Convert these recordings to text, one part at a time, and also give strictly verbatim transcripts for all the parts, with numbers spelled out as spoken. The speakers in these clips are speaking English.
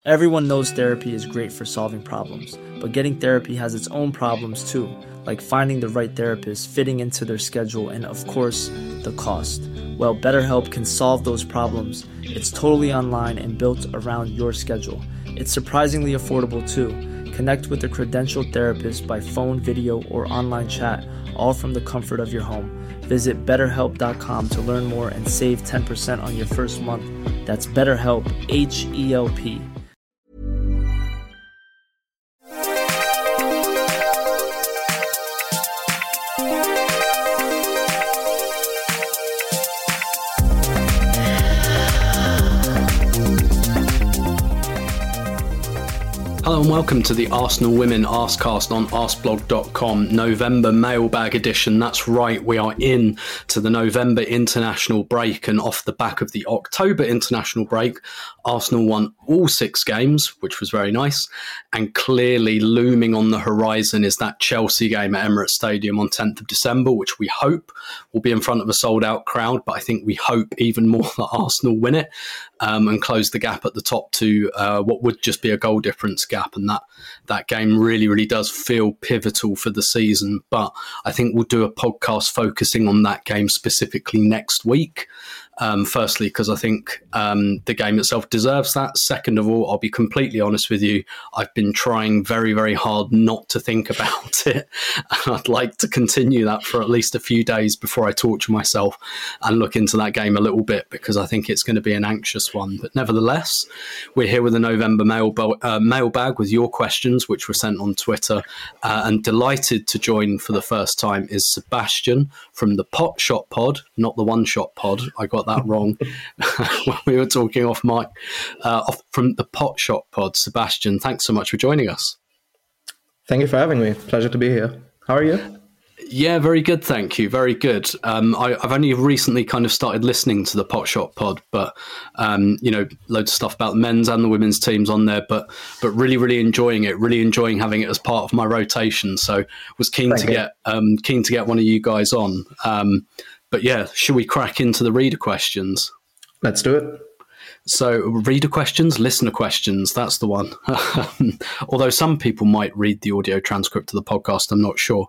Everyone knows therapy is great for solving problems, but getting therapy has its own problems too, like finding the right therapist, fitting into their schedule, and of course, the cost. Well, BetterHelp can solve those problems. It's totally online and built around your schedule. It's surprisingly affordable too. Connect with a credentialed therapist by phone, video, or online chat, all from the comfort of your home. Visit better help dot com to learn more and save ten percent on your first month. That's BetterHelp, H E L P. Hello and welcome to the Arsenal Women Arsecast on arsblog dot com November mailbag edition. That's right, we are in to the November international break, and off the back of the October international break, Arsenal won all six games, which was very nice, and clearly looming on the horizon is that Chelsea game at Emirates Stadium on tenth of December, which we hope will be in front of a sold-out crowd, but I think we hope even more that Arsenal win it um, and close the gap at the top to uh, what would just be a goal difference gap, and that that game really, really does feel pivotal for the season. But I think we'll do a podcast focusing on that game specifically next week. Um, firstly, because I think um, the game itself deserves that. Second of all, I'll be completely honest with you, I've been trying very, very hard not to think about it. And I'd like to continue that for at least a few days before I torture myself and look into that game a little bit, because I think it's going to be an anxious one. But nevertheless, we're here with the November mail, uh, mailbag with your questions, which were sent on Twitter. Uh, and delighted to join for the first time is Sebastian from the Pot Shot Pod, not the One Shot Pod. I got that wrong when we were talking off mic, uh, off from the Pot Shot Pod. Sebastian, thanks so much for joining us. Thank you for having me. Pleasure to be here. How are you? Yeah, very good, thank you. Very good. Um, I, I've only recently kind of started listening to the Pot Shot Pod, but um, you know, loads of stuff about the men's and the women's teams on there. But but really, really enjoying it. Really enjoying having it as part of my rotation. So was keen thank to you. get um, keen to get one of you guys on. Um, But yeah, should we crack into the reader questions? Let's do it. So reader questions, listener questions, that's the one. Although some people might read the audio transcript of the podcast, I'm not sure.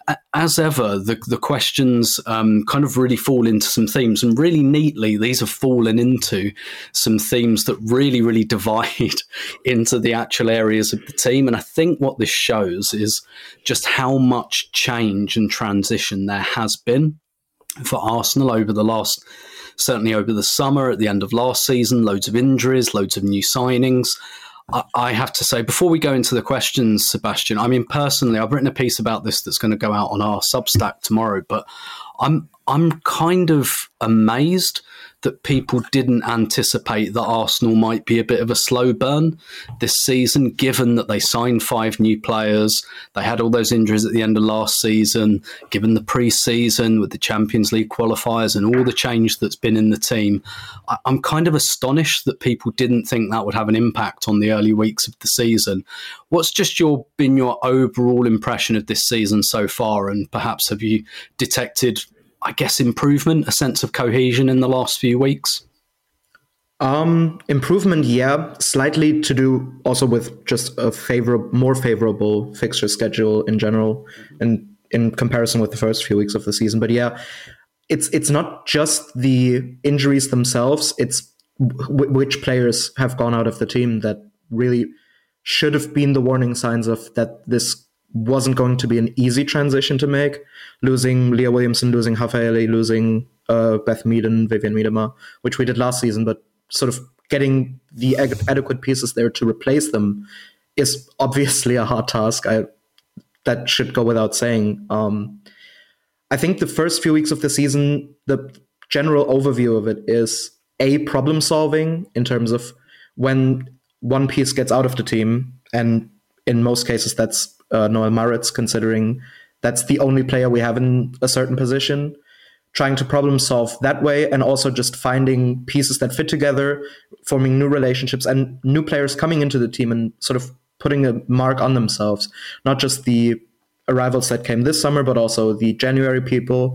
As ever, the, the questions um, kind of really fall into some themes, and really neatly, these have fallen into some themes that really, really divide into the actual areas of the team. And I think what this shows is just how much change and transition there has been for Arsenal over the last, certainly over the summer, at the end of last season, loads of injuries, loads of new signings. I, I have to say, before we go into the questions, Sebastian, I mean, personally, I've written a piece about this that's going to go out on our Substack tomorrow, but I'm I'm kind of amazed that people didn't anticipate that Arsenal might be a bit of a slow burn this season, given that they signed five new players. They had all those injuries at the end of last season, given the pre-season with the Champions League qualifiers and all the change that's been in the team. I'm kind of astonished that people didn't think that would have an impact on the early weeks of the season. What's just your been your overall impression of this season so far? And perhaps have you detected, I guess, improvement, a sense of cohesion in the last few weeks? Um, improvement, yeah, slightly to do also with just a favorable, more favorable fixture schedule in general, and in comparison with the first few weeks of the season. But yeah, it's it's not just the injuries themselves; it's w- which players have gone out of the team that really should have been the warning signs of that this wasn't going to be an easy transition to make. Losing Leah Williamson, losing Rafaeli, losing uh, Beth Meaden, Vivian Miedema, which we did last season, but sort of getting the ad- adequate pieces there to replace them is obviously a hard task. I, that should go without saying. Um, I think the first few weeks of the season, the general overview of it is A, problem solving in terms of when one piece gets out of the team, and in most cases that's Uh, Noel Maritz, considering that's the only player we have in a certain position, trying to problem solve that way, and also just finding pieces that fit together, forming new relationships and new players coming into the team and sort of putting a mark on themselves. Not just the arrivals that came this summer, but also the January people,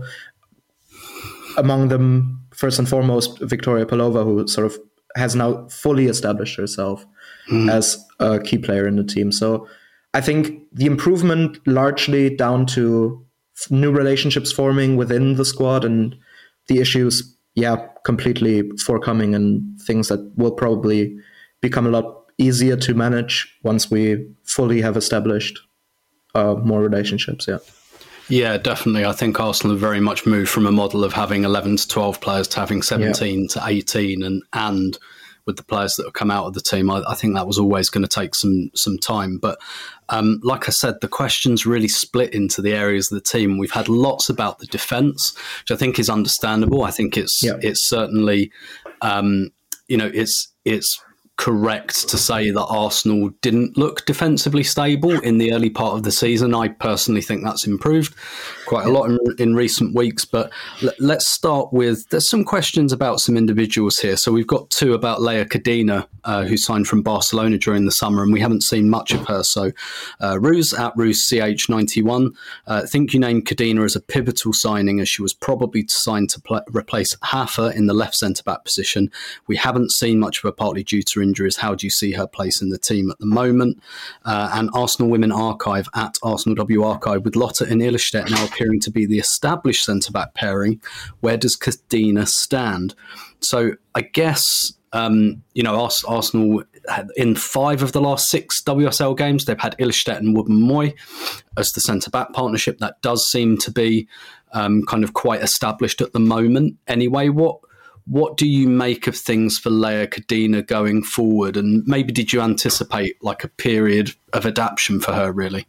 among them, first and foremost, Victoria Pelova, who sort of has now fully established herself. mm. as a key player in the team. So I think the improvement largely down to new relationships forming within the squad and the issues, yeah, completely forthcoming and things that will probably become a lot easier to manage once we fully have established uh, more relationships, yeah. Yeah, definitely. I think Arsenal have very much moved from a model of having eleven to twelve players to having seventeen yeah. to eighteen, and and with the players that have come out of the team, I, I think that was always going to take some some time. But um, like I said, the questions really split into the areas of the team. We've had lots about the defence, which I think is understandable. I think it's yeah. it's certainly, um, you know, it's it's. correct to say that Arsenal didn't look defensively stable in the early part of the season. I personally think that's improved quite a lot in, in recent weeks. But l- let's start with, there's some questions about some individuals here. So we've got two about Leia Cadena, uh, who signed from Barcelona during the summer, and we haven't seen much of her. So uh, Ruse at Ruse C H ninety-one, uh, I think you named Cadena as a pivotal signing, as she was probably signed to pl- replace Hafer in the left centre-back position. We haven't seen much of her, partly due to injuries. How do you see her place in the team at the moment? Uh, and Arsenal Women Archive at Arsenal W Archive, with Lotte and Illerstedt now appearing to be the established centre-back pairing. Where does Cadena stand? So I guess, um, you know, Ars- Arsenal, had, in five of the last six W S L games, they've had Illerstedt and Wubben-Moy as the centre-back partnership. That does seem to be um, kind of quite established at the moment. Anyway, what What do you make of things for Leia Cadena going forward? And maybe did you anticipate like a period of adaptation for her, really?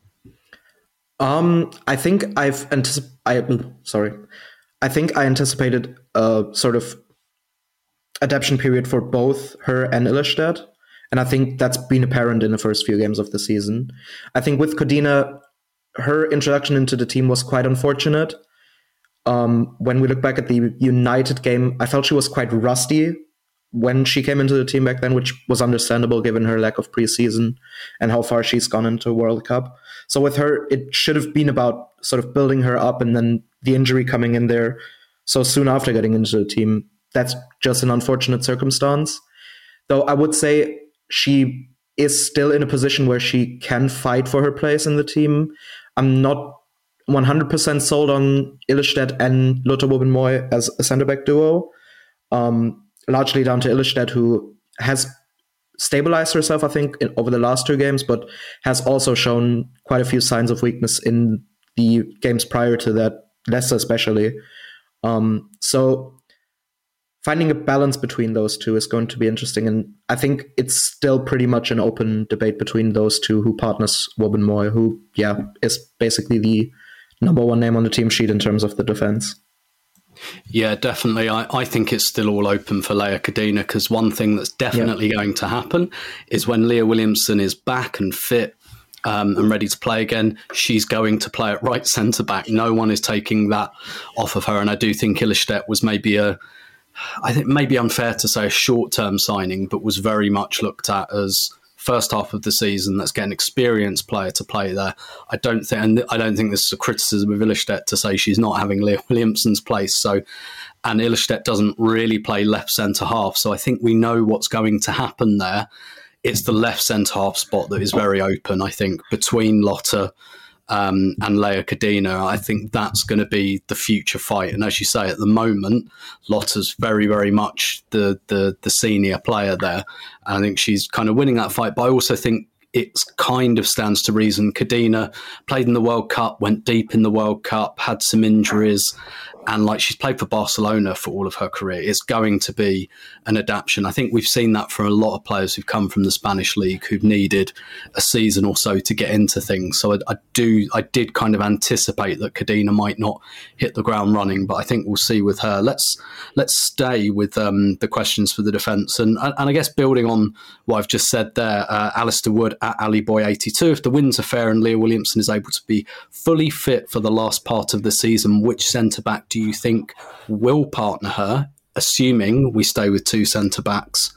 Um, I think I've anticipated, sorry, I think I anticipated a sort of adaptation period for both her and Illerstedt. And I think that's been apparent in the first few games of the season. I think with Cadena, her introduction into the team was quite unfortunate. Um, when we look back at the United game, I felt she was quite rusty when she came into the team back then, which was understandable given her lack of preseason and how far she's gone into World Cup. So with her, it should have been about sort of building her up, and then the injury coming in there so soon after getting into the team. That's just an unfortunate circumstance. Though I would say she is still in a position where she can fight for her place in the team. I'm not one hundred percent sold on Illerstedt and Lotte Wubben-Moy as a centre-back duo, um, largely down to Illerstedt, who has stabilized herself, I think, in, over the last two games, but has also shown quite a few signs of weakness in the games prior to that, Leicester especially. Um, so finding a balance between those two is going to be interesting, and I think it's still pretty much an open debate between those two who partners Wubben-Moy, who, yeah, is basically the number one name on the team sheet in terms of the defense. Yeah, definitely. I, I think it's still all open for Leia Cadena, because one thing that's definitely yeah. going to happen is when Leah Williamson is back and fit um, and ready to play again, she's going to play at right centre back. No one is taking that off of her. And I do think Illerstedt was maybe a, I think maybe unfair to say a short-term signing, but was very much looked at as first half of the season, let's get an experienced player to play there. I don't think, and I don't think this is a criticism of Illerstedt to say she's not having Leah Williamson's place. So, and Illerstedt doesn't really play left centre half. So I think we know what's going to happen there. It's the left centre half spot that is very open, I think, between Lotte um, and Leia Cadena. I think that's going to be the future fight. And as you say, at the moment, Lotte's very, very much the, the, the senior player there. I think she's kind of winning that fight. But I also think it kind of stands to reason. Cadena played in the World Cup, went deep in the World Cup, had some injuries, and like she's played for Barcelona for all of her career. It's going to be an adaptation. I think we've seen that from a lot of players who've come from the Spanish league who've needed a season or so to get into things. So I, I do, I did kind of anticipate that Cadena might not hit the ground running, but I think we'll see with her. Let's let's stay with um, the questions for the defence, and and I guess building on what I've just said there, uh, Alistair Wood at Ali Boy eighty-two. If the wins are fair and Leah Williamson is able to be fully fit for the last part of the season, which centre back do you think will partner her, assuming we stay with two centre-backs?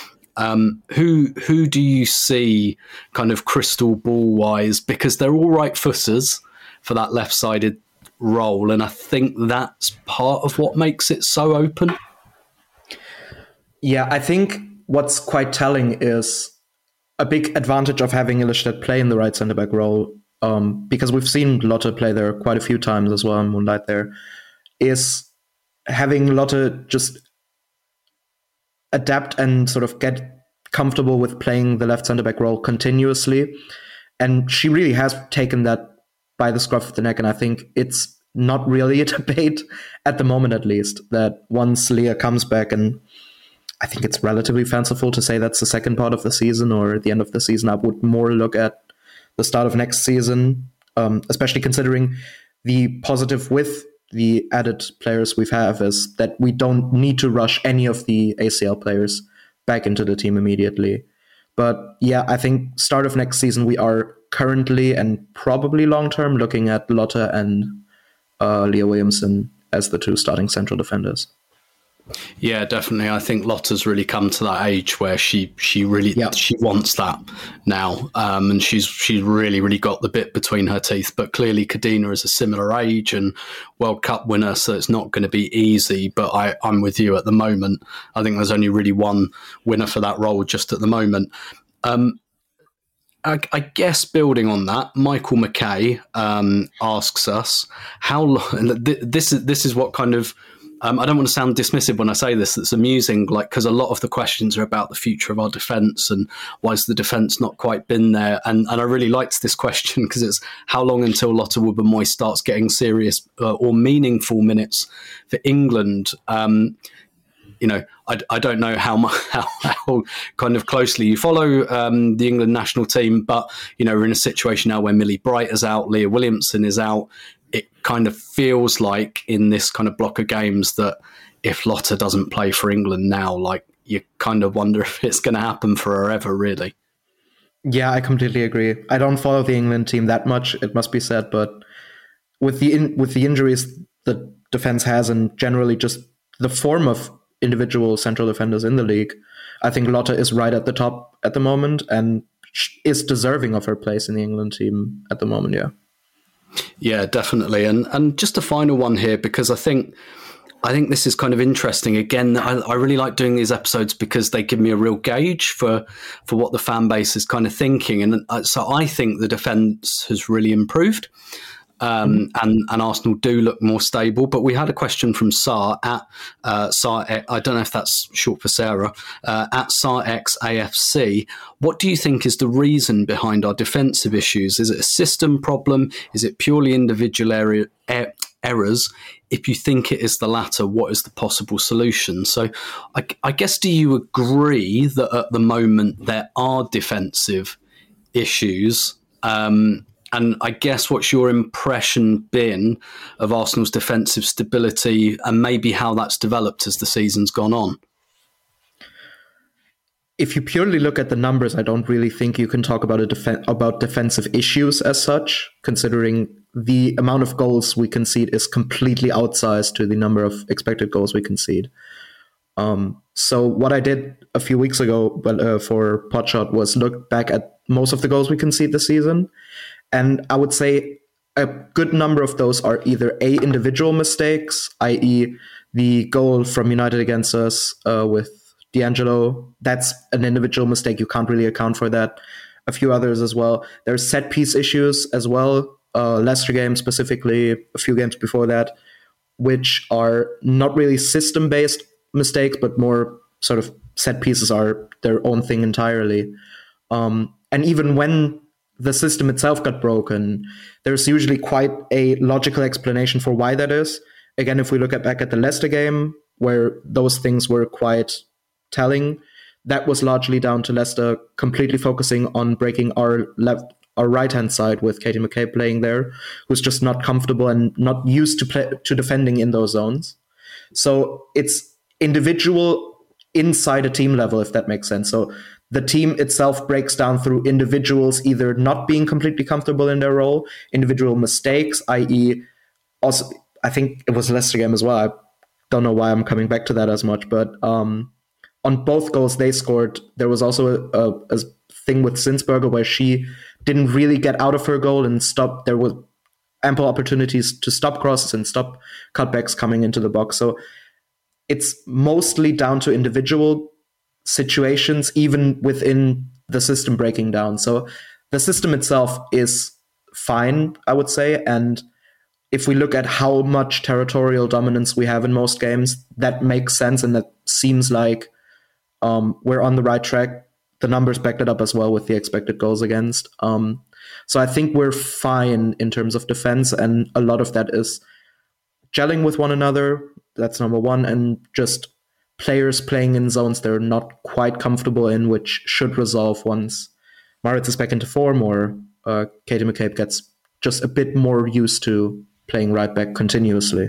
Um, who who do you see kind of crystal ball-wise? Because they're all right footers for that left-sided role, and I think that's part of what makes it so open. Yeah, I think what's quite telling is a big advantage of having Ilestedt play in the right centre back role, um, because we've seen Lotte play there quite a few times as well in Moonlight there, is having Lotte just adapt and sort of get comfortable with playing the left centre back role continuously. And she really has taken that by the scruff of the neck. And I think it's not really a debate at the moment, at least, that once Leah comes back, and I think it's relatively fanciful to say that's the second part of the season or at the end of the season. I would more look at the start of next season, um, especially considering the positive with the added players we've have is that we don't need to rush any of the A C L players back into the team immediately. But yeah, I think start of next season, we are currently and probably long-term looking at Lotte and uh, Leah Williamson as the two starting central defenders. Yeah, definitely. I think Lotte's really come to that age where she she really yeah. she wants that now, um, and she's she's really really got the bit between her teeth. But clearly, Kadina is a similar age and World Cup winner, so it's not going to be easy. But I, I'm with you at the moment. I think there's only really one winner for that role just at the moment. Um, I, I guess building on that, Michael McKay um, asks us how long. This is this is what kind of. Um, I don't want to sound dismissive when I say this. It's amusing, like because a lot of the questions are about the future of our defence and why has the defence not quite been there. And and I really liked this question because it's how long until Lotte Wubben-Moy starts getting serious uh, or meaningful minutes for England. Um, you know, I, I don't know how, much, how how kind of closely you follow um, the England national team, but you know we're in a situation now where Millie Bright is out, Leah Williamson is out. It kind of feels like in this kind of block of games that if Lotte doesn't play for England now, like you kind of wonder if it's going to happen for her ever, really. Yeah, I completely agree. I don't follow the England team that much, it must be said, but with the in, with the injuries the defense has and generally just the form of individual central defenders in the league, I think Lotte is right at the top at the moment and is deserving of her place in the England team at the moment, yeah. Yeah, definitely. And and just a final one here, because I think I think this is kind of interesting. Again, I, I really like doing these episodes because they give me a real gauge for, for what the fan base is kind of thinking. And so I think the defence has really improved. Um, and, and Arsenal do look more stable. But we had a question from Sar at uh, Sar. I don't know if that's short for Sarah. Uh, at SarXAFC. What do you think is the reason behind our defensive issues? Is it a system problem? Is it purely individual area, er, errors? If you think it is the latter, what is the possible solution? So, I, I guess, do you agree that at the moment there are defensive issues? Um, And I guess what's your impression been of Arsenal's defensive stability and maybe how that's developed as the season's gone on? If you purely look at the numbers, I don't really think you can talk about a def- about defensive issues as such, considering the amount of goals we concede is completely outsized to the number of expected goals we concede. Um, so what I did a few weeks ago but, uh, for Podshot was look back at most of the goals we concede this season. And I would say a good number of those are either A, individual mistakes, that is the goal from United against us uh, with D'Angelo. That's an individual mistake. You can't really account for that. A few others as well. There's set piece issues as well. Uh, Leicester game specifically, a few games before that, which are not really system-based mistakes, but more sort of set pieces are their own thing entirely. Um, and even when the system itself got broken, there's usually quite a logical explanation for why that is. Again, if we look at back at the Leicester game, where those things were quite telling, that was largely down to Leicester completely focusing on breaking our left, our right-hand side with Katie McCabe playing there, who's just not comfortable and not used to play, to defending in those zones. So it's individual inside a team level, if that makes sense. So the team itself breaks down through individuals either not being completely comfortable in their role, individual mistakes, that is, also, I think it was a Leicester game as well. I don't know why I'm coming back to that as much, but um, on both goals they scored, there was also a, a, a thing with Zinsberger where she didn't really get out of her goal and stop. There was ample opportunities to stop crosses and stop cutbacks coming into the box. So it's mostly down to individual situations, even within the system breaking down. So the system itself is fine, I would say. And if we look at how much territorial dominance we have in most games, that makes sense. And that seems like um, we're on the right track. The numbers backed it up as well with the expected goals against. Um, so I think we're fine in terms of defense. And a lot of that is gelling with one another. That's number one. And just players playing in zones they're not quite comfortable in, which should resolve once Maritz is back into form or uh, Katie McCabe gets just a bit more used to playing right back continuously.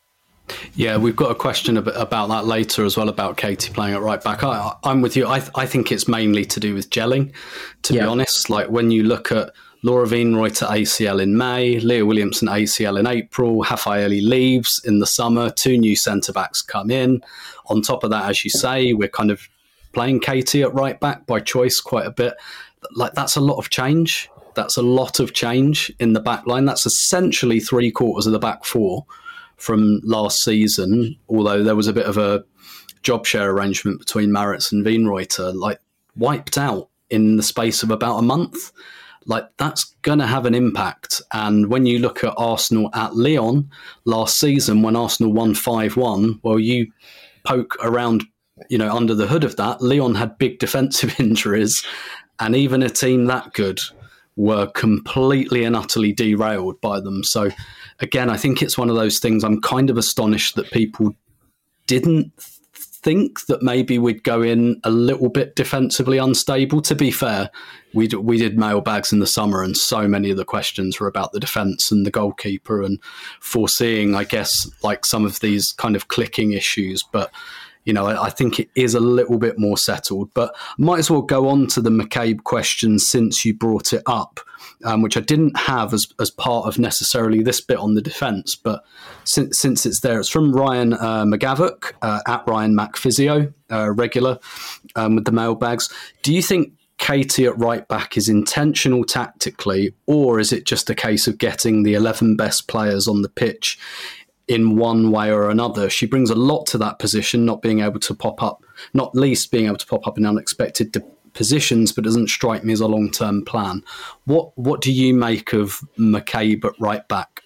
Yeah, we've got a question about that later as well, about Katie playing at right back. I, I'm with you. I, I think it's mainly to do with gelling, to yeah. be honest. Like when you look at Laura Wienreuter A C L in May, Leah Williamson A C L in April, Hafaeli leaves in the summer, two new centre-backs come in. On top of that, as you say, we're kind of playing Katie at right back by choice quite a bit. Like that's a lot of change. That's a lot of change in the back line. That's essentially three quarters of the back four from last season, although there was a bit of a job share arrangement between Maritz and Wienreuter, like wiped out in the space of about a month. Like that's going to have an impact. And when you look at Arsenal at Lyon last season, when Arsenal won five one, well, you poke around, you know, under the hood of that, Lyon had big defensive injuries, and even a team that good were completely and utterly derailed by them. So again, I think it's one of those things. I'm kind of astonished that people didn't think that maybe we'd go in a little bit defensively unstable. To be fair, we d- we did mailbags in the summer, and so many of the questions were about the defence and the goalkeeper and foreseeing, I guess, like some of these kind of clicking issues. But you know, I, I think it is a little bit more settled. But might as well go on to the McCabe question since you brought it up, um, which I didn't have as as part of necessarily this bit on the defence. But since since it's there, it's from Ryan uh, McGavock, uh, at Ryan McPhysio, uh, regular um, with the mailbags. Do you think Katie at right back is intentional tactically, or is it just a case of getting the eleven best players on the pitch in one way or another? She brings a lot to that position, not being able to pop up, not least being able to pop up in unexpected de- positions, but doesn't strike me as a long-term plan. What what do you make of McCabe at right back?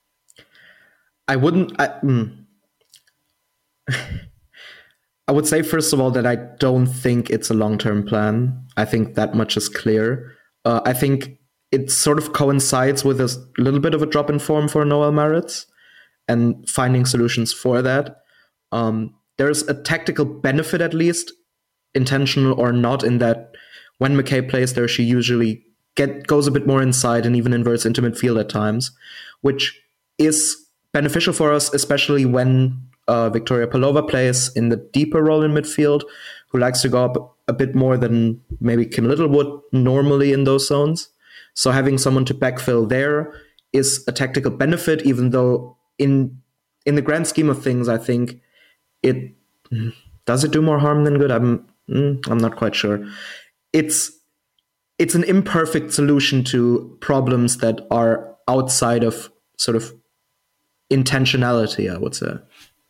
I wouldn't... I, mm. I would say, first of all, that I don't think it's a long-term plan. I think that much is clear. Uh, I think it sort of coincides with a little bit of a drop in form for Noelle Maritz, and finding solutions for that. Um, there's a tactical benefit, at least, intentional or not, in that when McCabe plays there, she usually get goes a bit more inside and even inverts into midfield at times, which is beneficial for us, especially when uh, Victoria Pelova plays in the deeper role in midfield, who likes to go up a bit more than maybe Kim Littlewood normally in those zones. So having someone to backfill there is a tactical benefit, even though In in the grand scheme of things, I think it does it do more harm than good. I'm I'm not quite sure. It's it's an imperfect solution to problems that are outside of sort of intentionality, I would say.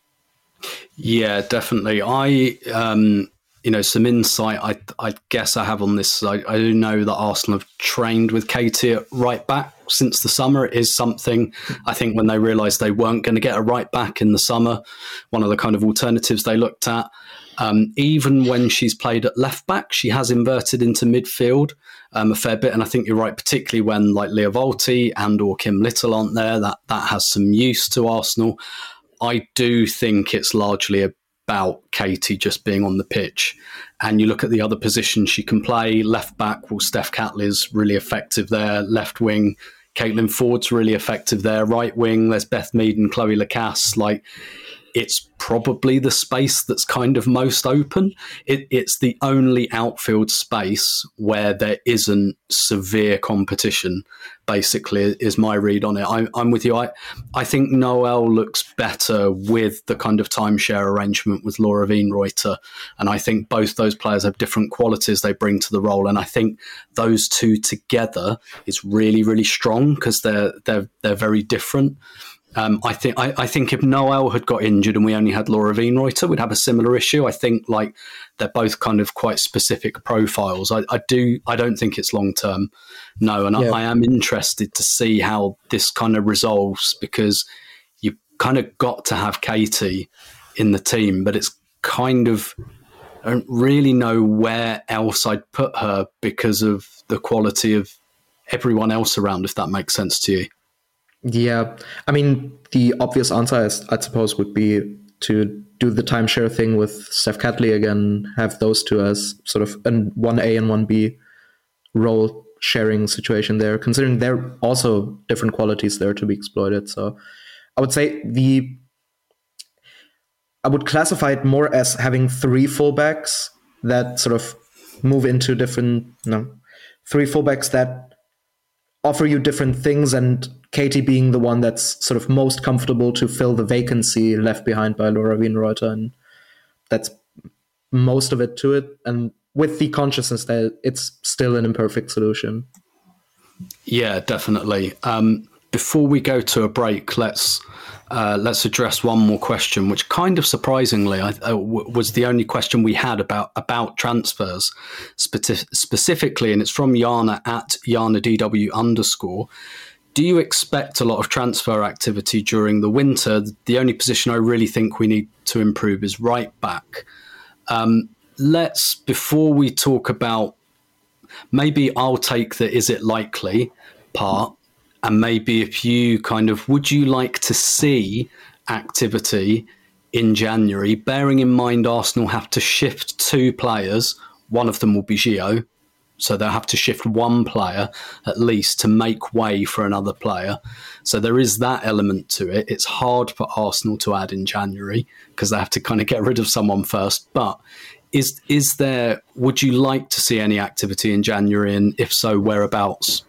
Yeah, definitely. I um, you know, some insight I I guess I have on this. I, I do know that Arsenal have trained with Katie at right back since the summer. It is something, I think, when they realised they weren't going to get a right back in the summer, one of the kind of alternatives they looked at. Um, even when she's played at left back, she has inverted into midfield um, a fair bit. And I think you're right, particularly when like Leah Volti and or Kim Little aren't there, that, that has some use to Arsenal. I do think it's largely about Katie just being on the pitch. And you look at the other positions she can play. Left back, well, Steph Catley's really effective there. Left wing, Caitlin Ford's really effective there. Right wing, there's Beth Mead and Chloe Lacasse. Like, it's probably the space that's kind of most open. It, it's the only outfield space where there isn't severe competition, basically, is my read on it. I, I'm with you. I, I think Noelle looks better with the kind of timeshare arrangement with Laura Wienreuter. And I think both those players have different qualities they bring to the role. And I think those two together is really, really strong because they're, they're, they're very different. Um, I think I, I think if Noel had got injured and we only had Laura Wienreuter, we'd have a similar issue. I think like they're both kind of quite specific profiles. I, I do I don't think it's long term, no, and yeah. I, I am interested to see how this kind of resolves, because you kind of got to have Katie in the team, but it's kind of I don't really know where else I'd put her because of the quality of everyone else around, if that makes sense to you. Yeah, I mean, the obvious answer, I suppose, would be to do the timeshare thing with Steph Catley again, have those two as sort of a one A and one B role sharing situation there, considering they're also different qualities there to be exploited. So I would say the I would classify it more as having three fullbacks that sort of move into different, no, three fullbacks that offer you different things, and Katie being the one that's sort of most comfortable to fill the vacancy left behind by Laura Wienreuter, and that's most of it to it, and with the consciousness that it's still an imperfect solution. Yeah, definitely. Um, before we go to a break, let's uh, let's address one more question, which kind of surprisingly I, uh, w- was the only question we had about about transfers spe- specifically, and it's from Yana at YanaDW underscore. Do you expect a lot of transfer activity during the winter? The only position I really think we need to improve is right back. Um, let's, before we talk about, maybe I'll take the is it likely part, and maybe if you kind of, would you like to see activity in January, bearing in mind Arsenal have to shift two players, one of them will be Gio, so they'll have to shift one player at least to make way for another player. So there is that element to it. It's hard for Arsenal to add in January because they have to kind of get rid of someone first. But is is there, would you like to see any activity in January? And if so, whereabouts?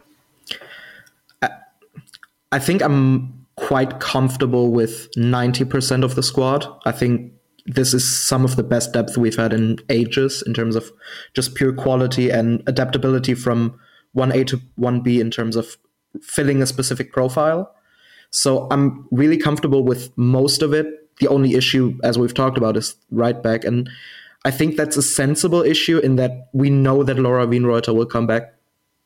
I think I'm quite comfortable with ninety percent of the squad. I think this is some of the best depth we've had in ages in terms of just pure quality and adaptability from one A to one B in terms of filling a specific profile. So I'm really comfortable with most of it. The only issue, as we've talked about, is right back. And I think that's a sensible issue in that we know that Laura Wienreuter will come back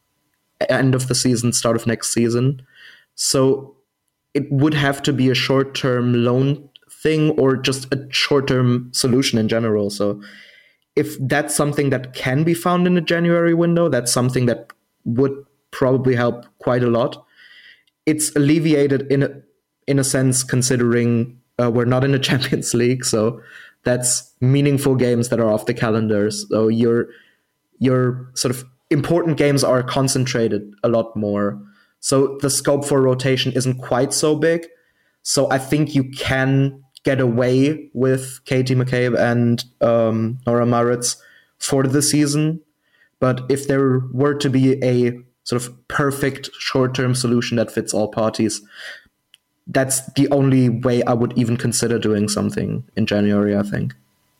end of the season, start of next season. So it would have to be a short-term loan thing or just a short-term solution in general. So if that's something that can be found in the January window, that's something that would probably help quite a lot. It's alleviated in a, in a sense, considering uh, we're not in the Champions League. So that's meaningful games that are off the calendars. So your, your sort of important games are concentrated a lot more. So the scope for rotation isn't quite so big. So I think you can get away with Katie McCabe and um, Nora Maritz for the season. But if there were to be a sort of perfect short-term solution that fits all parties, that's the only way I would even consider doing something in January, I think.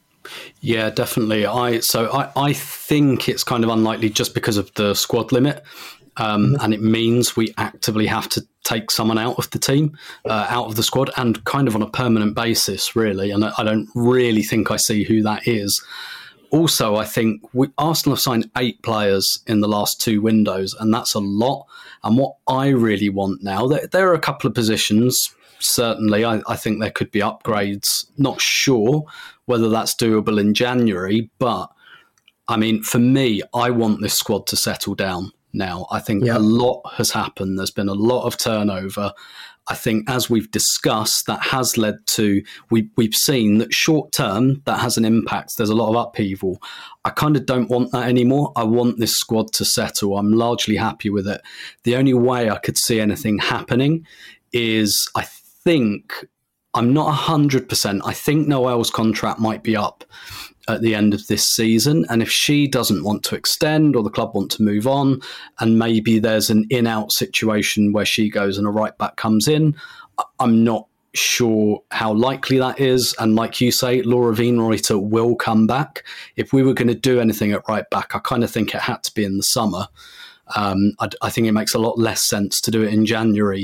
Yeah, definitely. I so I, I think it's kind of unlikely just because of the squad limit. Um, mm-hmm. And it means we actively have to take someone out of the team, uh, out of the squad, and kind of on a permanent basis, really. And I, I don't really think I see who that is. Also, I think we, Arsenal have signed eight players in the last two windows, and that's a lot. And what I really want now, there, there are a couple of positions, certainly, I, I think there could be upgrades. Not sure whether that's doable in January, but, I mean, for me, I want this squad to settle down. Now, I think yeah. a lot has happened. There's been a lot of turnover. I think, as we've discussed, that has led to, we, we've seen that short term, that has an impact. There's a lot of upheaval. I kind of don't want that anymore. I want this squad to settle. I'm largely happy with it. The only way I could see anything happening is, I think, I'm not one hundred percent. I think Noelle's contract might be up at the end of this season. And if she doesn't want to extend or the club want to move on, and maybe there's an in-out situation where she goes and a right back comes in, I'm not sure how likely that is. And like you say, Laura Wienreuter will come back. If we were going to do anything at right back, I kind of think it had to be in the summer. Um, I, I think it makes a lot less sense to do it in January,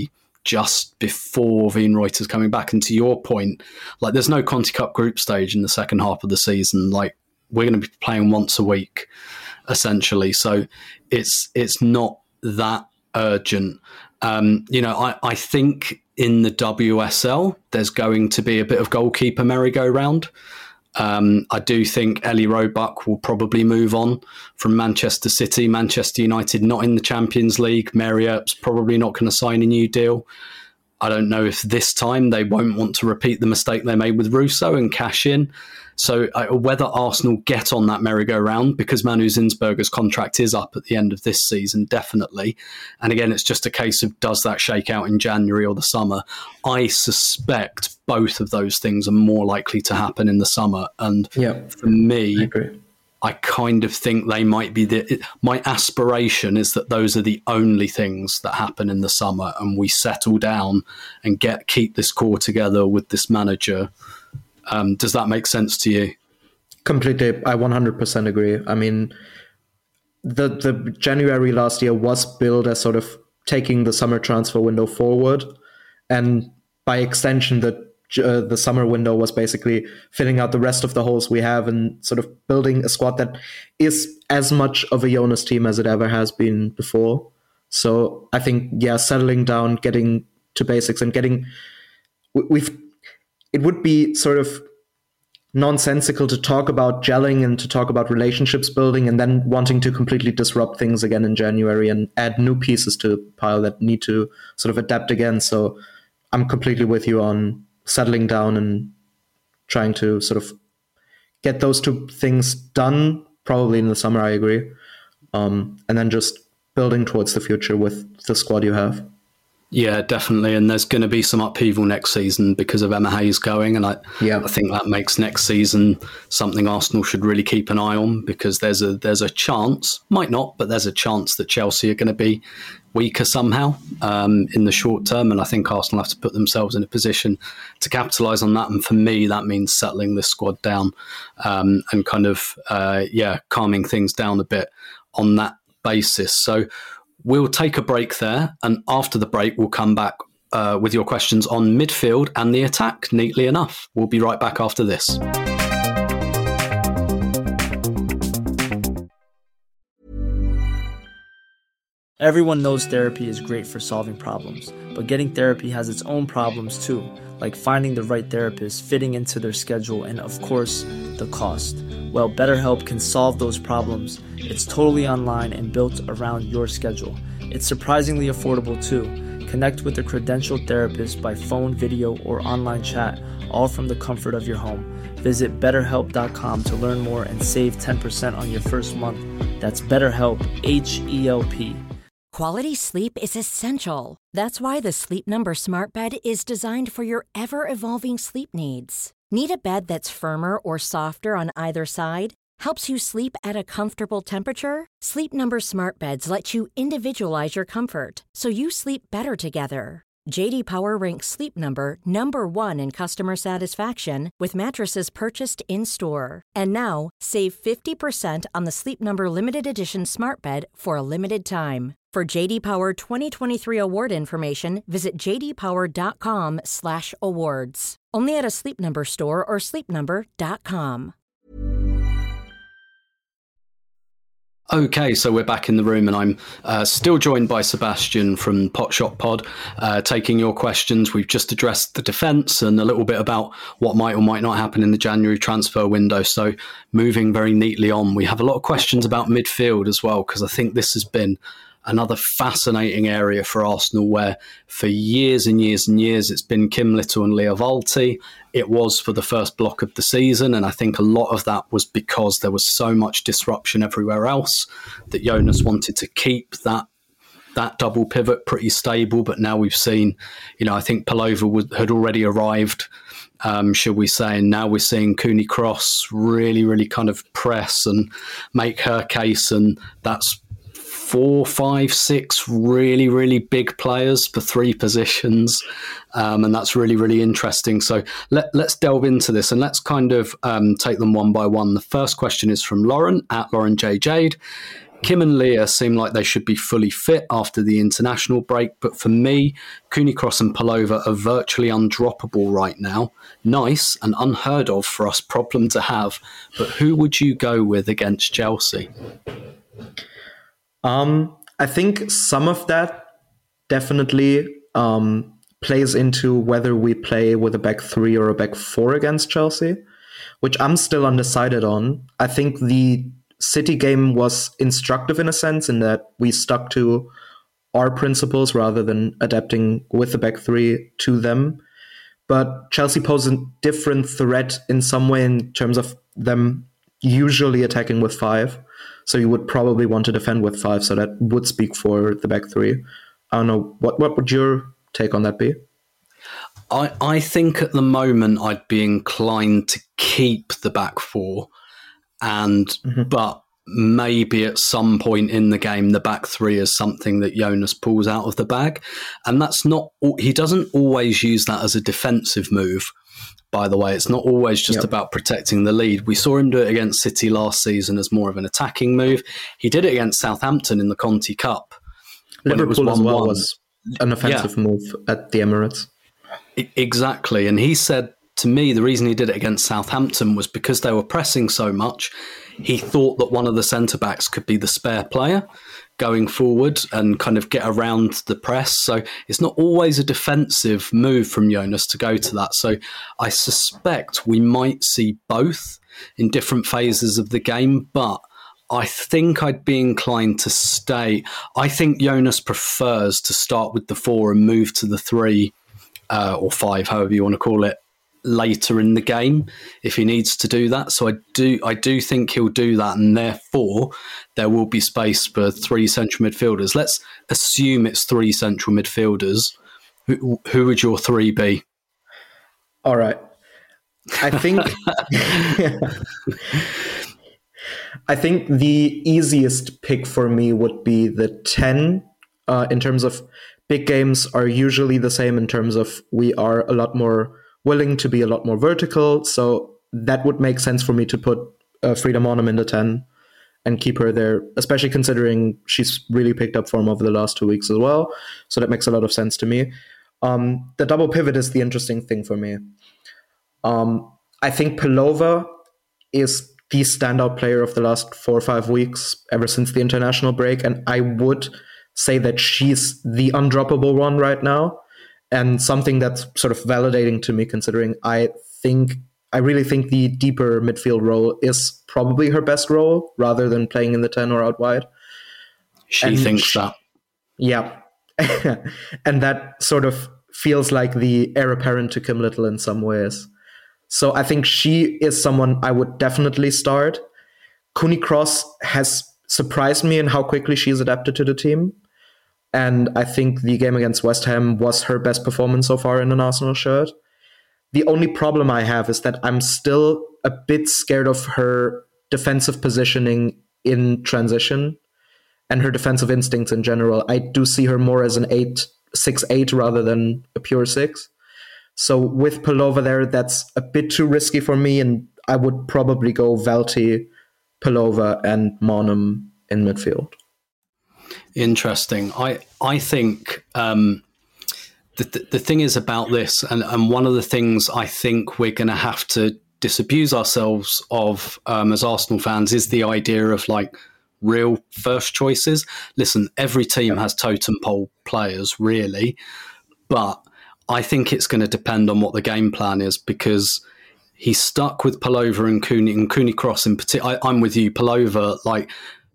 just before Wienreuter's coming back. And to your point, like there's no Conti Cup group stage in the second half of the season. Like we're going to be playing once a week, essentially. So it's it's not that urgent. Um, you know, I, I think in the W S L, there's going to be a bit of goalkeeper merry-go-round. Um, I do think Ellie Roebuck will probably move on from Manchester City. Manchester United not in the Champions League. Mary Earp's probably not going to sign a new deal. I don't know if this time they won't want to repeat the mistake they made with Russo and cash in. So uh, whether Arsenal get on that merry-go-round, because Manu Zinsberger's contract is up at the end of this season, definitely. And again, it's just a case of does that shake out in January or the summer? I suspect both of those things are more likely to happen in the summer. And yeah, for me, I agree. I kind of think they might be the. My aspiration is that those are the only things that happen in the summer, and we settle down and get keep this core together with this manager. Um, does that make sense to you? Completely. I one hundred percent agree. I mean, the the January last year was billed as sort of taking the summer transfer window forward, and by extension, the uh, the summer window was basically filling out the rest of the holes we have and sort of building a squad that is as much of a Jonas team as it ever has been before. So I think, yeah, settling down, getting to basics, and getting we've. It would be sort of nonsensical to talk about gelling and to talk about relationships building and then wanting to completely disrupt things again in January and add new pieces to the pile that need to sort of adapt again. So I'm completely with you on settling down and trying to sort of get those two things done, probably in the summer, I agree. Um, and then just building towards the future with the squad you have. Yeah, definitely. And there's going to be some upheaval next season because of Emma Hayes going. And I, yeah. I think that makes next season something Arsenal should really keep an eye on, because there's a there's a chance, might not, but there's a chance that Chelsea are going to be weaker somehow um, in the short term. And I think Arsenal have to put themselves in a position to capitalise on that. And for me, that means settling this squad down um, and kind of, uh, yeah, calming things down a bit on that basis. So we'll take a break there, and after the break, we'll come back uh, with your questions on midfield and the attack, neatly enough. We'll be right back after this. Everyone knows therapy is great for solving problems, but getting therapy has its own problems too, like finding the right therapist, fitting into their schedule, and of course, the cost. Well, BetterHelp can solve those problems. It's totally online and built around your schedule. It's surprisingly affordable too. Connect with a credentialed therapist by phone, video, or online chat, all from the comfort of your home. Visit better help dot com to learn more and save ten percent on your first month. That's BetterHelp, H E L P. Quality sleep is essential. That's why the Sleep Number Smart Bed is designed for your ever-evolving sleep needs. Need a bed that's firmer or softer on either side? Helps you sleep at a comfortable temperature? Sleep Number Smart Beds let you individualize your comfort, so you sleep better together. J D Power ranks Sleep Number number one in customer satisfaction with mattresses purchased in-store. And now, save fifty percent on the Sleep Number Limited Edition Smart Bed for a limited time. For J D Power twenty twenty-three award information, visit j d power dot com slash awards. Only at a Sleep Number store or sleep number dot com. Okay, so we're back in the room, and I'm uh, still joined by Sebastian from Potshot Pod, uh, taking your questions. We've just addressed the defence and a little bit about what might or might not happen in the January transfer window. So moving very neatly on, we have a lot of questions about midfield as well, because I think this has been another fascinating area for Arsenal, where for years and years and years it's been Kim Little and Leah Walti. It was for the first block of the season, and I think a lot of that was because there was so much disruption everywhere else that Jonas wanted to keep that that double pivot pretty stable. But now we've seen, you know, I think Palova would, had already arrived, um, should we say, and now we're seeing Cooney Cross really, really kind of press and make her case, and that's four, five, six really, really big players for three positions. Um, and that's really, really interesting. So let, let's delve into this, and let's kind of um, take them one by one. The first question is from Lauren at Lauren J. Jade. Kim and Leah seem like they should be fully fit after the international break, but for me, Cooney Cross and Pelova are virtually undroppable right now. Nice and unheard of for us problem to have, but who would you go with against Chelsea? Um, I think some of that definitely um, plays into whether we play with a back three or a back four against Chelsea, which I'm still undecided on. I think the City game was instructive in a sense in that we stuck to our principles rather than adapting with the back three to them. But Chelsea pose a different threat in some way in terms of them usually attacking with five. So you would probably want to defend with five. So that would speak for the back three. I don't know. What, what would your take on that be? I, I think at the moment I'd be inclined to keep the back four. And mm-hmm. but maybe at some point in the game, the back three is something that Jonas pulls out of the bag. And that's not, he doesn't always use that as a defensive move, by the way. It's not always just yep. about protecting the lead. We saw him do it against City last season as more of an attacking move. He did it against Southampton in the Conti Cup. Liverpool as well was an offensive yeah. move at the Emirates. I- exactly. And he said, to me, the reason he did it against Southampton was because they were pressing so much. He thought that one of the centre-backs could be the spare player going forward and kind of get around the press. So it's not always a defensive move from Jonas to go to that. So I suspect we might see both in different phases of the game, but I think I'd be inclined to stay. I think Jonas prefers to start with the four and move to the three uh, or five, however you want to call it, later in the game if he needs to do that. So I do I do think he'll do that, and therefore there will be space for three central midfielders. Let's assume it's three central midfielders. Who, who would your three be? All right. I think I think the easiest pick for me would be the ten. Uh, in terms of big games are usually the same in terms of we are a lot more willing to be a lot more vertical. So that would make sense for me to put uh, Frida Maanum in the ten and keep her there, especially considering she's really picked up form over the last two weeks as well. So that makes a lot of sense to me. Um, the double pivot is the interesting thing for me. Um, I think Pelova is the standout player of the last four or five weeks ever since the international break. And I would say that she's the undroppable one right now. And something that's sort of validating to me, considering I think I really think the deeper midfield role is probably her best role, rather than playing in the ten or out wide. She and thinks she, that, yeah, and that sort of feels like the heir apparent to Kim Little in some ways. So I think she is someone I would definitely start. Cooney Cross has surprised me in how quickly she's adapted to the team. And I think the game against West Ham was her best performance so far in an Arsenal shirt. The only problem I have is that I'm still a bit scared of her defensive positioning in transition and her defensive instincts in general. I do see her more as an eight, six, eight rather than a pure six. So with Pelova there, that's a bit too risky for me. And I would probably go Velti, Pelova, and Maanum in midfield. Interesting. I I think um, the, the the thing is about this, and, and one of the things I think we're going to have to disabuse ourselves of um, as Arsenal fans is the idea of like real first choices. Listen, every team has totem pole players, really, but I think it's going to depend on what the game plan is, because he's stuck with Pelova and Cooney and Cooney Cross in particular. I'm with you, Pelova, like.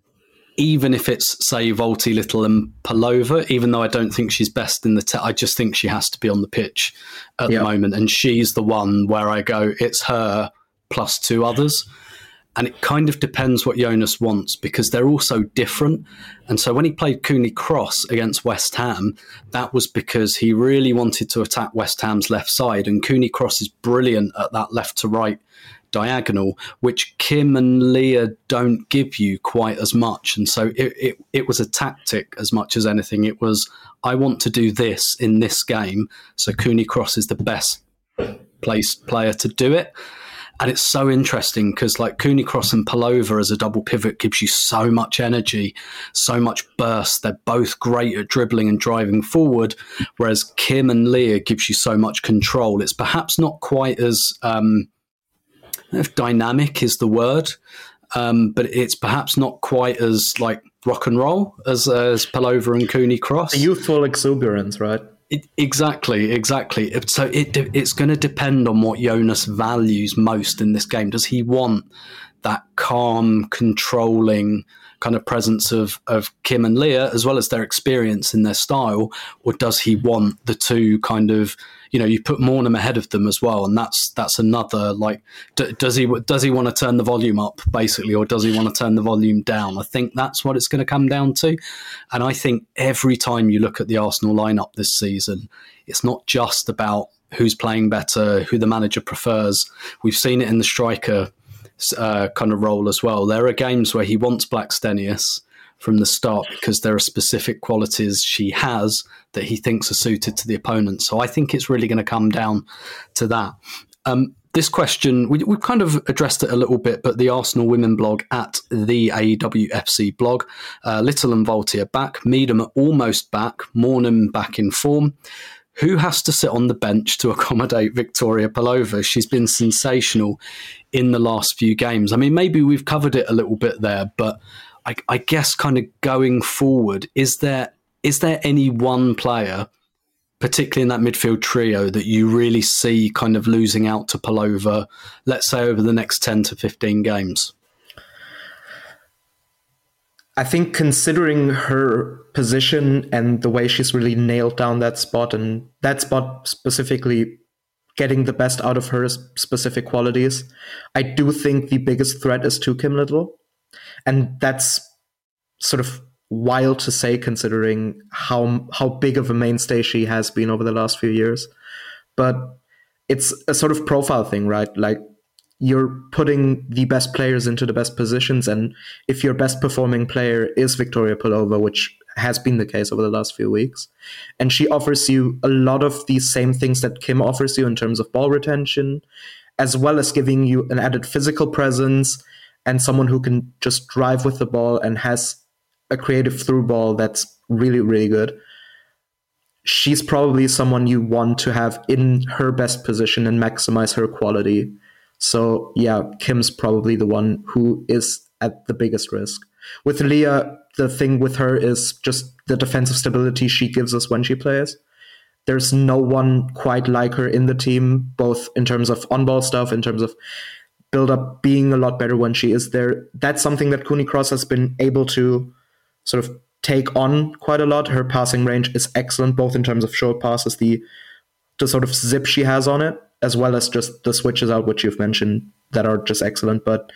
Even if it's, say, Volti, Little and Pelova, even though I don't think she's best in the... Te- I just think she has to be on the pitch at yeah. the moment. And she's the one where I go, it's her plus two others. And it kind of depends what Jonas wants, because they're all so different. And so when he played Cooney Cross against West Ham, that was because he really wanted to attack West Ham's left side. And Cooney Cross is brilliant at that left to right diagonal, which Kim and Leah don't give you quite as much. And so it, it, it was a tactic as much as anything. It was, I want to do this in this game, so Cooney Cross is the best placed player to do it. And it's so interesting because like Cooney Cross and Pelova as a double pivot gives you so much energy, so much burst. They're both great at dribbling and driving forward, whereas Kim and Leah gives you so much control. It's perhaps not quite as um, I don't know if dynamic is the word, um, but it's perhaps not quite as like rock and roll as, as Pelova and Cooney Cross. A youthful exuberance, right? It, exactly, exactly. So it it's going to depend on what Jonas values most in this game. Does he want that calm, controlling kind of presence of, of Kim and Leah, as well as their experience in their style, or does he want the two kind of, you know, you put Mornham ahead of them as well, and that's that's another like, d- does he does he want to turn the volume up basically, or does he want to turn the volume down? I think that's what it's going to come down to, and I think every time you look at the Arsenal lineup this season, it's not just about who's playing better, who the manager prefers. We've seen it in the striker uh, kind of role as well. There are games where he wants Blackstenius from the start because there are specific qualities she has that he thinks are suited to the opponent. So I think it's really going to come down to that. Um, this question, we, we've kind of addressed it a little bit, but the Arsenal Women blog at the A E W F C blog, uh, Little and Volti are back, Meadham are almost back, Mornham back in form. Who has to sit on the bench to accommodate Victoria Pelova? She's been sensational in the last few games. I mean, maybe we've covered it a little bit there, but I, I guess kind of going forward, is there is there any one player, particularly in that midfield trio, that you really see kind of losing out to Pelova, let's say over the next ten to fifteen games? I think considering her position and the way she's really nailed down that spot, and that spot specifically getting the best out of her specific qualities, I do think the biggest threat is to Kim Little. And that's sort of wild to say considering how how big of a mainstay she has been over the last few years. But it's a sort of profile thing, right? Like, you're putting the best players into the best positions, and if your best performing player is Victoria Pelova, which has been the case over the last few weeks, and she offers you a lot of these same things that Kim offers you in terms of ball retention, as well as giving you an added physical presence and someone who can just drive with the ball and has a creative through ball that's really, really good. She's probably someone you want to have in her best position and maximize her quality. So yeah, Kim's probably the one who is at the biggest risk. With Leah, the thing with her is just the defensive stability she gives us when she plays. There's no one quite like her in the team, both in terms of on-ball stuff, in terms of build-up being a lot better when she is there. That's something that Cooney Cross has been able to sort of take on quite a lot. Her passing range is excellent, both in terms of short passes, the the sort of zip she has on it, as well as just the switches out, which you've mentioned, that are just excellent. But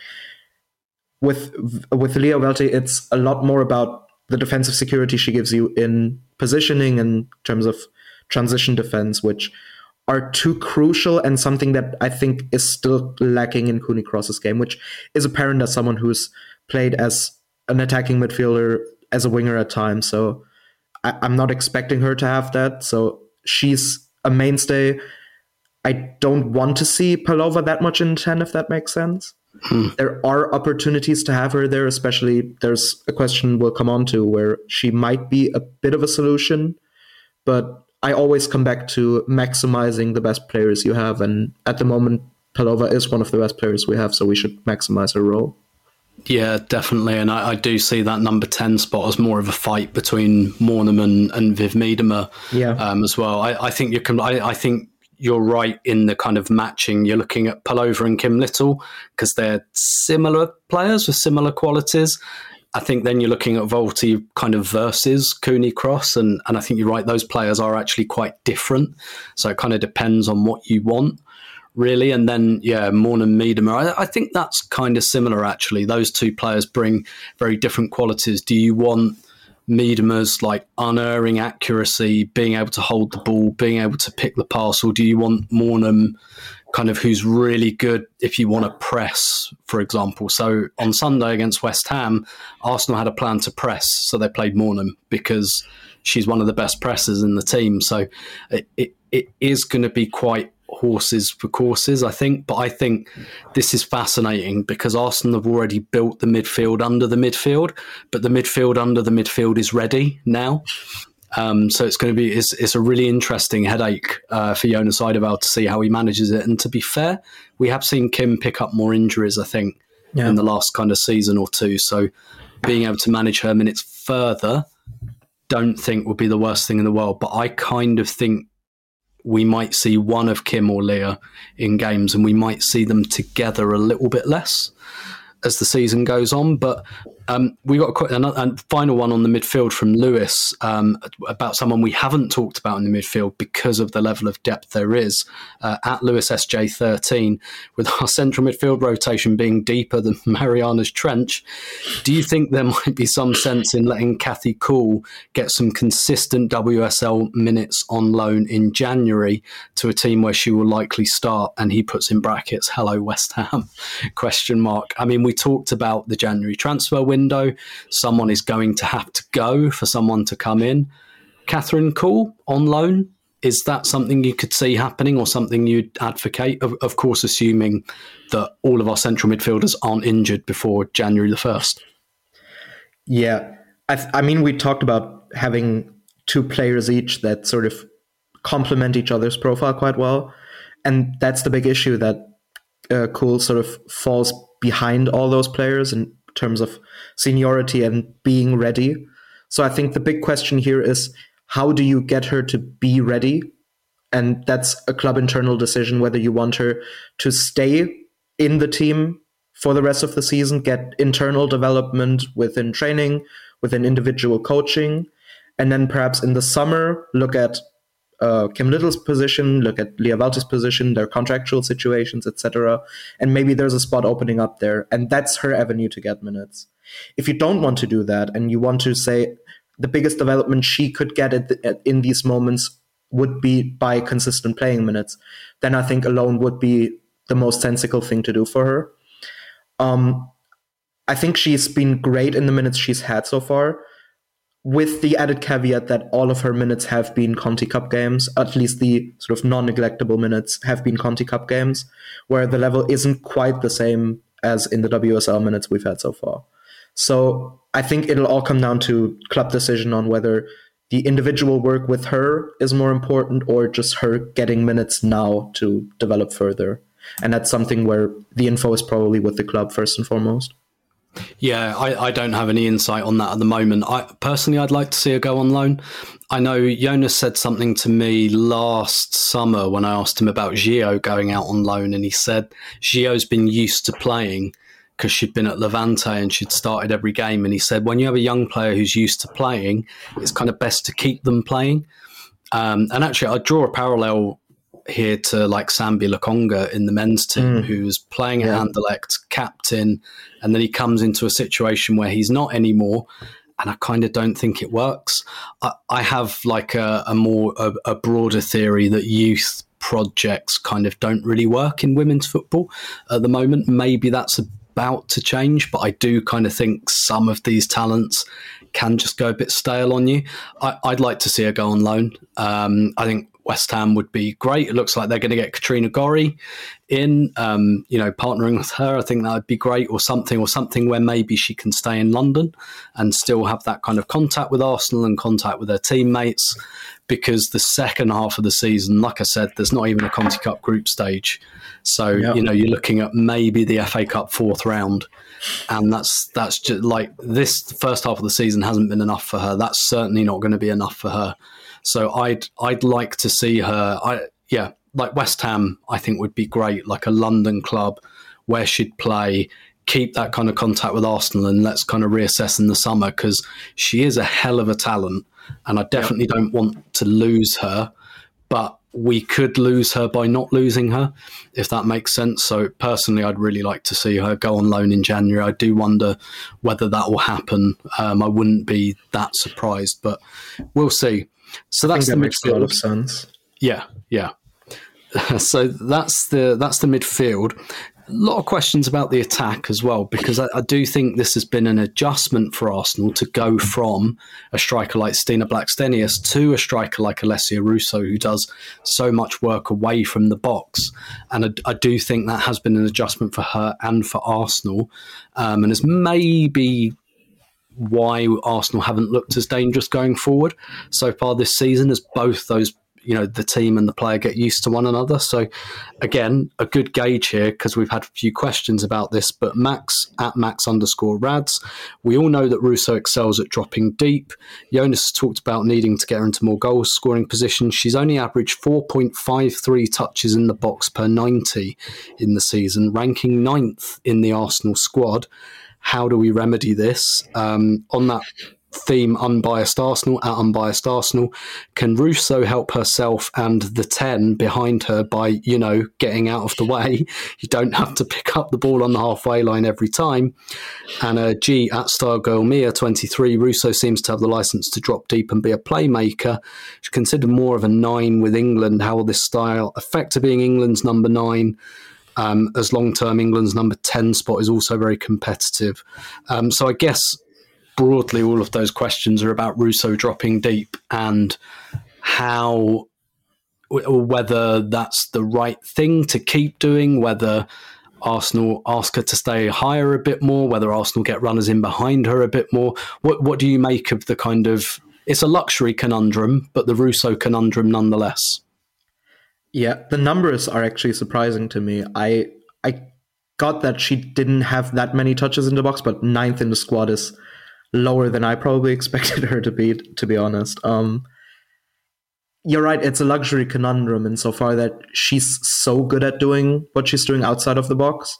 with with Leah Welty, it's a lot more about the defensive security she gives you in positioning in terms of transition defense, which are too crucial and something that I think is still lacking in Cooney Cross's game, which is apparent as someone who's played as an attacking midfielder, as a winger at times. So I, I'm not expecting her to have that. So she's a mainstay. I don't want to see Pelova that much in ten, if that makes sense. Hmm. There are opportunities to have her there, especially there's a question we'll come on to where she might be a bit of a solution, but I always come back to maximizing the best players you have, and at the moment, Pelova is one of the best players we have, so we should maximize her role. Yeah, definitely, and I, I do see that number ten spot as more of a fight between Mornham and, and Viv Miedema, yeah. um, as well. I, I think you can. I, I think you're right in the kind of matching. You're looking at Pelova and Kim Little because they're similar players with similar qualities. I think then you're looking at Volti kind of versus Cooney Cross, and, and I think you're right, those players are actually quite different. So it kind of depends on what you want, really. And then, yeah, Mornham Miedema, I, I think that's kind of similar, actually. Those two players bring very different qualities. Do you want Miedema's like unerring accuracy, being able to hold the ball, being able to pick the pass, or do you want Mornham kind of who's really good if you want to press, for example? So on Sunday against West Ham, Arsenal had a plan to press, so they played Mornham because she's one of the best pressers in the team. So it, it, it is going to be quite horses for courses, I think. But I think this is fascinating because Arsenal have already built the midfield under the midfield, but the midfield under the midfield is ready now. Um, so it's going to be it's, it's a really interesting headache uh, for Jonas Eidevall to see how he manages it. And to be fair, we have seen Kim pick up more injuries, I think, yeah. in the last kind of season or two. So being able to manage her minutes further, don't think would be the worst thing in the world. But I kind of think we might see one of Kim or Leah in games, and we might see them together a little bit less as the season goes on. But um, we got a, quick, another, a final one on the midfield from Lewis um, about someone we haven't talked about in the midfield because of the level of depth there is. Uh, at Lewis S J thirteen, with our central midfield rotation being deeper than Mariana's trench, do you think there might be some sense in letting Kathy Cool get some consistent W S L minutes on loan in January to a team where she will likely start? And he puts in brackets, hello West Ham, question mark. I mean, we talked about the January transfer window. Someone is going to have to go for someone to come in. Catherine Cool on loan, is that something you could see happening or something you'd advocate? Of, of course, assuming that all of our central midfielders aren't injured before January the first. Yeah. I, th- I mean, we talked about having two players each that sort of complement each other's profile quite well. And that's the big issue, that uh, Cool sort of falls behind all those players in terms of seniority and being ready. So I think the big question here is, how do you get her to be ready? And that's a club internal decision, whether you want her to stay in the team for the rest of the season, get internal development within training, within individual coaching, and then perhaps in the summer look at uh, Kim Little's position, look at Leah Walter's position, their contractual situations, et cetera. And maybe there's a spot opening up there, and that's her avenue to get minutes. If you don't want to do that and you want to say the biggest development she could get at the, at, in these moments would be by consistent playing minutes, then I think alone would be the most sensible thing to do for her. Um, I think she's been great in the minutes she's had so far, with the added caveat that all of her minutes have been Conti Cup games, at least the sort of non-neglectable minutes have been Conti Cup games, where the level isn't quite the same as in the W S L minutes we've had so far. So I think it'll all come down to club decision on whether the individual work with her is more important or just her getting minutes now to develop further. And that's something where the info is probably with the club first and foremost. Yeah, I, I don't have any insight on that at the moment. I personally, I'd like to see her go on loan. I know Jonas said something to me last summer when I asked him about Gio going out on loan, and he said Gio's been used to playing because she'd been at Levante and she'd started every game. And he said, when you have a young player who's used to playing, it's kind of best to keep them playing. Um, and actually, I draw a parallel here to like Sambi Lokonga in the men's team, mm. who was playing yeah. at Anderlecht, captain, and then he comes into a situation where he's not anymore. And I kind of don't think it works. I, I have like a, a more a, a broader theory that youth projects kind of don't really work in women's football at the moment. Maybe that's about to change, but I do kind of think some of these talents can just go a bit stale on you. I, I'd like to see her go on loan. Um, I think West Ham would be great. It looks like they're going to get Katrina Gorry in, um, you know, partnering with her. I think that would be great, or something, or something where maybe she can stay in London and still have that kind of contact with Arsenal and contact with her teammates. Because the second half of the season, like I said, there's not even a Conti Cup group stage. So, yep. you know, you're looking at maybe the F A Cup fourth round. And that's that's just like this first half of the season hasn't been enough for her. That's certainly not going to be enough for her. So I'd I'd like to see her. I yeah, like West Ham, I think would be great, like a London club where she'd play, keep that kind of contact with Arsenal, and let's kind of reassess in the summer, because she is a hell of a talent, and I definitely yeah. don't want to lose her, but we could lose her by not losing her, if that makes sense. So personally, I'd really like to see her go on loan in January. I do wonder whether that will happen. Um, I wouldn't be that surprised, but we'll see. So that's that the makes midfield. A lot of sense. Yeah, yeah. So that's the that's the midfield. A lot of questions about the attack as well, because I, I do think this has been an adjustment for Arsenal to go from a striker like Stina Blackstenius to a striker like Alessia Russo, who does so much work away from the box. And I, I do think that has been an adjustment for her and for Arsenal, um, and is maybe why Arsenal haven't looked as dangerous going forward so far this season, as both those, you know, the team and the player get used to one another. So again, a good gauge here, because we've had a few questions about this, but Max at Max underscore Rads, we all know that Russo excels at dropping deep. Jonas has talked about needing to get her into more goal scoring positions. She's only averaged four point five three touches in the box per ninety in the season, ranking ninth in the Arsenal squad. How do we remedy this? Um, on that theme, Unbiased Arsenal, at Unbiased Arsenal, can Russo help herself and the ten behind her by, you know, getting out of the way? You don't have to pick up the ball on the halfway line every time. And uh, G at Stargirl twenty-three, Russo seems to have the license to drop deep and be a playmaker. She's considered more of a nine with England. How will this style affect her being England's number nine? Um, as long-term England's number ten spot is also very competitive. Um, so I guess broadly, all of those questions are about Russo dropping deep and how, or whether that's the right thing to keep doing, whether Arsenal ask her to stay higher a bit more, whether Arsenal get runners in behind her a bit more. What what do you make of the kind of, it's a luxury conundrum, but the Russo conundrum nonetheless? Yeah, the numbers are actually surprising to me. I I got that she didn't have that many touches in the box, but ninth in the squad is lower than I probably expected her to be, to be honest. Um, you're right, it's a luxury conundrum insofar that she's so good at doing what she's doing outside of the box.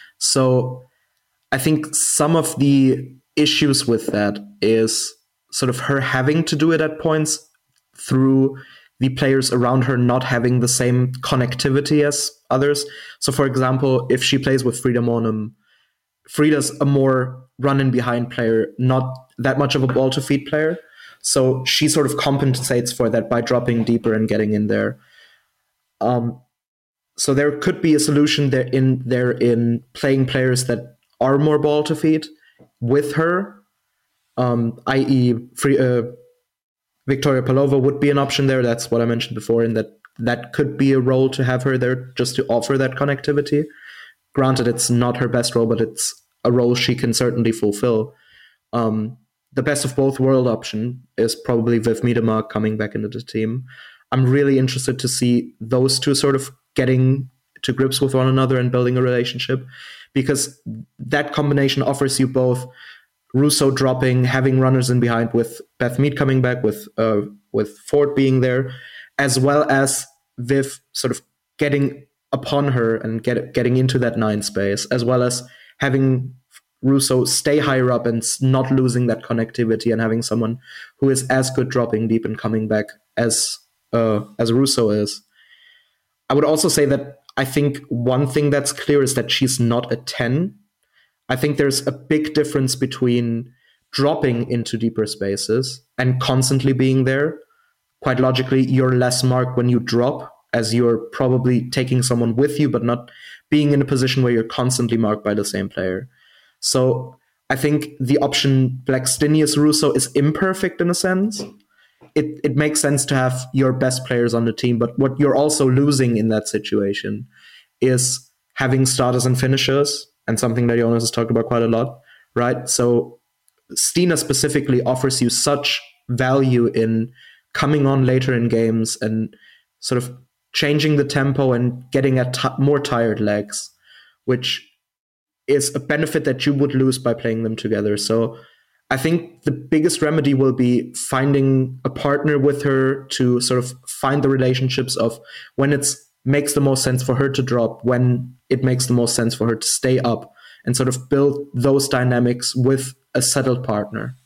So I think some of the issues with that is sort of her having to do it at points through the players around her not having the same connectivity as others. So for example, if she plays with Frida Monum, Frida's a more run-in behind player, not that much of a ball-to-feet player. So she sort of compensates for that by dropping deeper and getting in there. Um, so there could be a solution there in there in playing players that are more ball-to-feet with her, um, that is, free, uh, Victoria Pelova would be an option there. That's what I mentioned before, and that that could be a role to have her there just to offer that connectivity. Granted, it's not her best role, but it's a role she can certainly fulfill. Um, the best of both world option is probably Viv Miedema coming back into the team. I'm really interested to see those two sort of getting to grips with one another and building a relationship, because that combination offers you both Russo dropping, having runners in behind with Beth Mead coming back, with uh, with Ford being there, as well as Viv sort of getting upon her and get, getting into that nine space, as well as having Russo stay higher up and not losing that connectivity, and having someone who is as good dropping deep and coming back as uh, as Russo is. I would also say that I think one thing that's clear is that she's not a ten. I think there's a big difference between dropping into deeper spaces and constantly being there. Quite logically, you're less marked when you drop, as you're probably taking someone with you, but not being in a position where you're constantly marked by the same player. So I think the option Blackstenius Russo is imperfect in a sense. It it makes sense to have your best players on the team, but what you're also losing in that situation is having starters and finishers, and something that Jonas has talked about quite a lot, right? So Stina specifically offers you such value in coming on later in games and sort of changing the tempo and getting at t- more tired legs, which is a benefit that you would lose by playing them together. So I think the biggest remedy will be finding a partner with her to sort of find the relationships of when it makes the most sense for her to drop, when it makes the most sense for her to stay up, and sort of build those dynamics with a settled partner.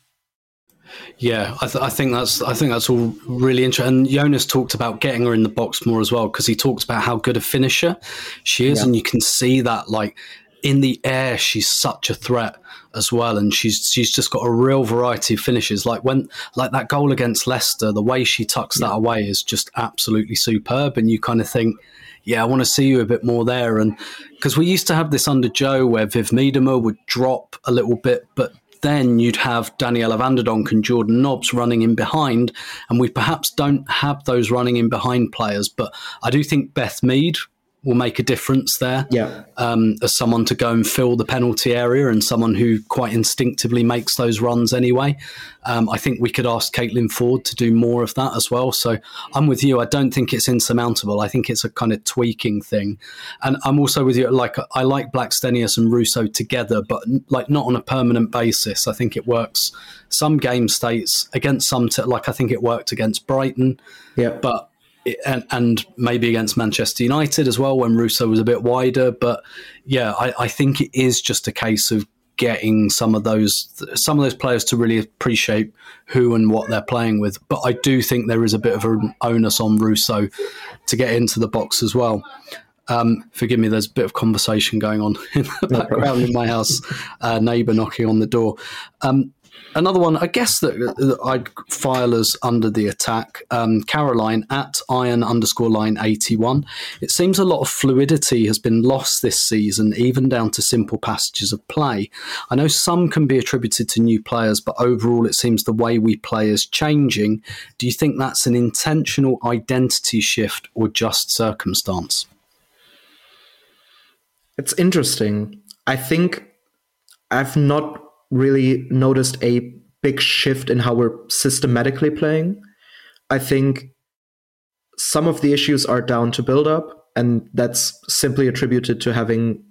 Yeah, I, th- I think that's I think that's all really interesting. And Jonas talked about getting her in the box more as well, because he talked about how good a finisher she is, yeah. And you can see that, like, in the air, she's such a threat as well, and she's she's just got a real variety of finishes. Like when like that goal against Leicester, the way she tucks that away is just absolutely superb, and you kind of think, yeah, I want to see you a bit more there. And because we used to have this under Joe where Viv Miedema would drop a little bit, but then you'd have Daniela van der Donk and Jordan Nobbs running in behind, and we perhaps don't have those running in behind players. But I do think Beth Mead will make a difference there, yeah. um, as someone to go and fill the penalty area and someone who quite instinctively makes those runs anyway. Um, I think we could ask Caitlin Ford to do more of that as well. So I'm with you. I don't think it's insurmountable. I think it's a kind of tweaking thing. And I'm also with you. Like I like Blackstenius and Russo together, but like not on a permanent basis. I think it works some game states against some, t- like I think it worked against Brighton. Yeah. But And, and maybe against Manchester United as well when Russo was a bit wider. But yeah, I, I think it is just a case of getting some of those some of those players to really appreciate who and what they're playing with. But I do think there is a bit of an onus on Russo to get into the box as well. Um, forgive me, there's a bit of conversation going on in the background in my house, uh, neighbour knocking on the door. Um, Another one, I guess, that, that I'd file as under the attack, um, Caroline at iron underscore line eighty-one. It seems a lot of fluidity has been lost this season, even down to simple passages of play. I know some can be attributed to new players, but overall it seems the way we play is changing. Do you think that's an intentional identity shift or just circumstance? It's interesting. I think I've not really noticed a big shift in how we're systematically playing. I think some of the issues are down to build-up, and that's simply attributed to having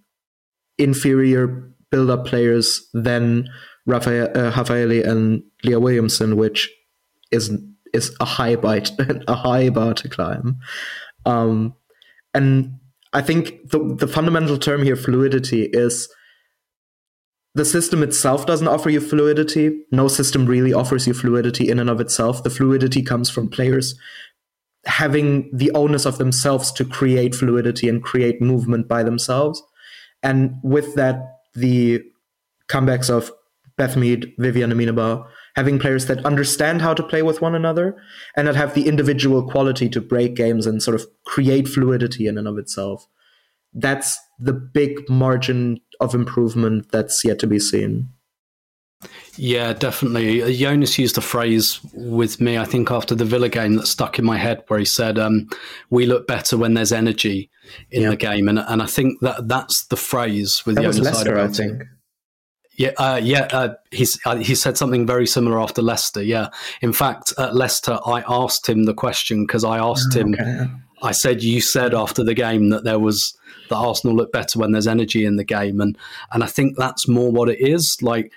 inferior build-up players than Rafael, uh, Rafaeli and Leah Williamson, which is is a high bite, a high bar to climb. Um, and I think the the fundamental term here, fluidity, is the system itself doesn't offer you fluidity. No system really offers you fluidity in and of itself. The fluidity comes from players having the onus of themselves to create fluidity and create movement by themselves. And with that, the comebacks of Beth Mead, Vivianne Miedema, having players that understand how to play with one another and that have the individual quality to break games and sort of create fluidity in and of itself. That's the big margin of improvement that's yet to be seen. Yeah, definitely. Jonas used a phrase with me, I think, after the Villa game that stuck in my head, where he said, um, we look better when there's energy in yeah. the game. And and I think that that's the phrase with that Jonas. Was Leicester, I think. Yeah, uh, yeah. Uh, he's, uh, he said something very similar after Leicester, yeah. In fact, at Leicester, I asked him the question because I asked oh, him, okay. I said, you said after the game that there was, that Arsenal look better when there's energy in the game. And and I think that's more what it is. Like,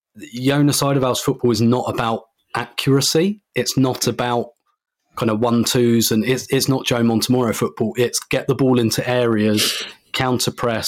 Jonas Eidevall's football is not about accuracy. It's not about kind of one-twos, and it's, it's not Joe Montemurro football. It's get the ball into areas, counter-press,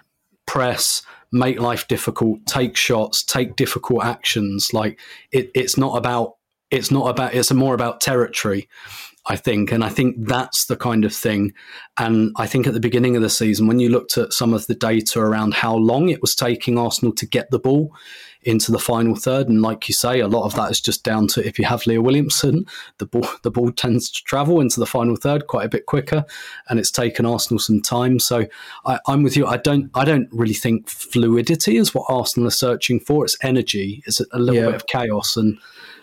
press, make life difficult, take shots, take difficult actions. Like, it, it's not about, it's not about, it's more about territory, I think. And I think that's the kind of thing. And I think at the beginning of the season, when you looked at some of the data around how long it was taking Arsenal to get the ball into the final third, and like you say, a lot of that is just down to, if you have Leah Williamson, the ball the ball tends to travel into the final third quite a bit quicker, and it's taken Arsenal some time. So I, I'm with you. I don't I don't really think fluidity is what Arsenal are searching for. It's energy. It's a little yeah. bit of chaos, and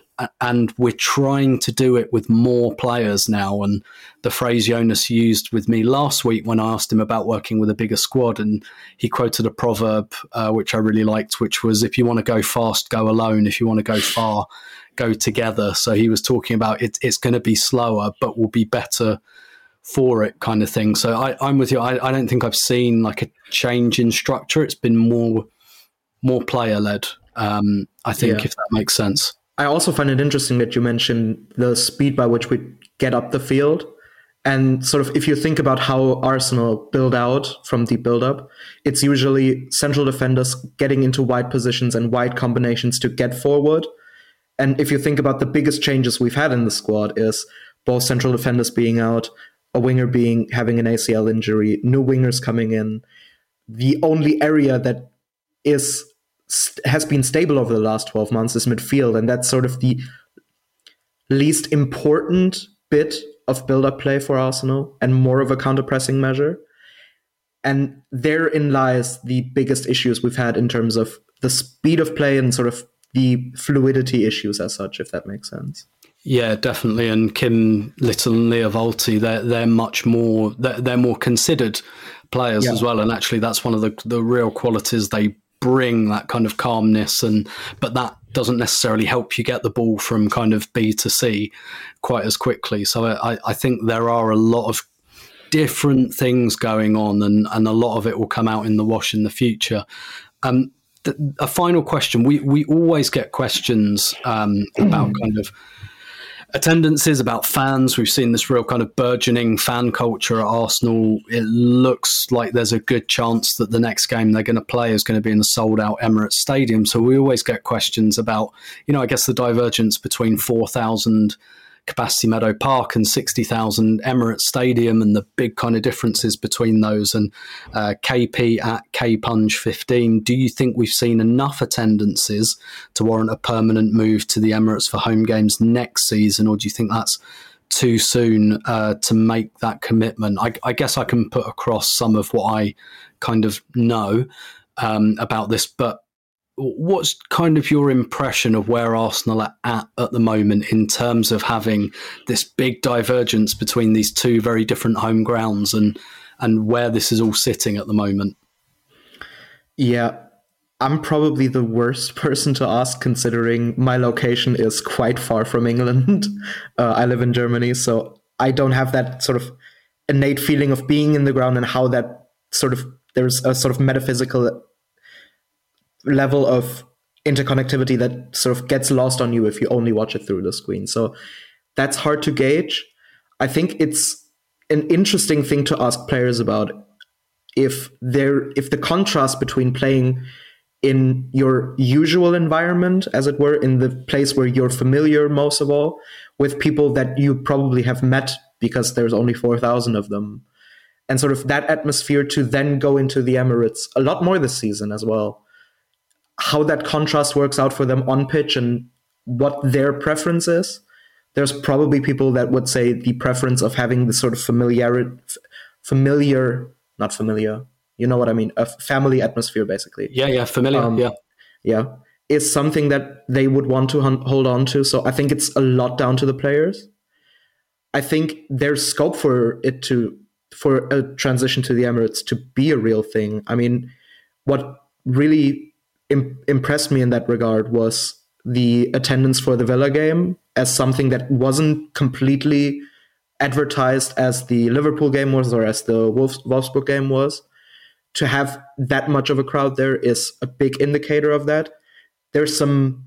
and we're trying to do it with more players now. And the phrase Jonas used with me last week when I asked him about working with a bigger squad, and he quoted a proverb, uh, which I really liked, which was, if you want to go fast, go alone. If you want to go far, go together. So he was talking about it, it's going to be slower, but we'll be better for it, kind of thing. So I, I'm with you. I, I don't think I've seen like a change in structure. It's been more, more player-led, um, I think, yeah. if that makes sense. I also find it interesting that you mentioned the speed by which we get up the field. And sort of, if you think about how Arsenal build out from the build up, it's usually central defenders getting into wide positions and wide combinations to get forward. And if you think about the biggest changes we've had in the squad is both central defenders being out, a winger being having an A C L injury, new wingers coming in. the only area that is has been stable over the last twelve months is midfield, and that's sort of the least important bit of build-up play for Arsenal and more of a counter-pressing measure. And therein lies the biggest issues we've had in terms of the speed of play and sort of the fluidity issues as such, if that makes sense. Yeah, definitely. And Kim Little and Leah Volti, they're they're much more they're, they're more considered players yeah. as well. And actually, that's one of the the real qualities they bring, that kind of calmness. And but that doesn't necessarily help you get the ball from kind of B to C quite as quickly. So I, I think there are a lot of different things going on, and and a lot of it will come out in the wash in the future. Um, th- a final question: we we always get questions um, about kind of attendances, about fans. We've seen this real kind of burgeoning fan culture at Arsenal. It looks like there's a good chance that the next game they're going to play is going to be in a sold-out Emirates Stadium. So we always get questions about, you know, I guess the divergence between four thousand capacity Meadow Park and sixty thousand Emirates Stadium, and the big kind of differences between those. And uh, K P at K Punge fifteen, do you think we've seen enough attendances to warrant a permanent move to the Emirates for home games next season, or do you think that's too soon uh, to make that commitment? I, I guess I can put across some of what I kind of know um, about this, but what's kind of your impression of where Arsenal are at at the moment in terms of having this big divergence between these two very different home grounds, and and where this is all sitting at the moment? Yeah, I'm probably the worst person to ask, considering my location is quite far from England. Uh, I live in Germany, so I don't have that sort of innate feeling of being in the ground and how that sort of, there's a sort of metaphysical level of interconnectivity that sort of gets lost on you if you only watch it through the screen. So that's hard to gauge. I think it's an interesting thing to ask players about, if there if the contrast between playing in your usual environment, as it were, in the place where you're familiar most of all, with people that you probably have met because there's only four thousand of them, and sort of that atmosphere to then go into the Emirates a lot more this season as well, how that contrast works out for them on pitch and what their preference is. There's probably people that would say the preference of having the sort of familiar, familiar, not familiar, you know what I mean, a family atmosphere, basically. Yeah, yeah, familiar, um, yeah. Yeah, is something that they would want to hun- hold on to. So I think it's a lot down to the players. I think there's scope for it to, for a transition to the Emirates to be a real thing. I mean, what really impressed me in that regard was the attendance for the Villa game, as something that wasn't completely advertised as the Liverpool game was or as the Wolfs- Wolfsburg game was. To have that much of a crowd there is a big indicator of that. There's some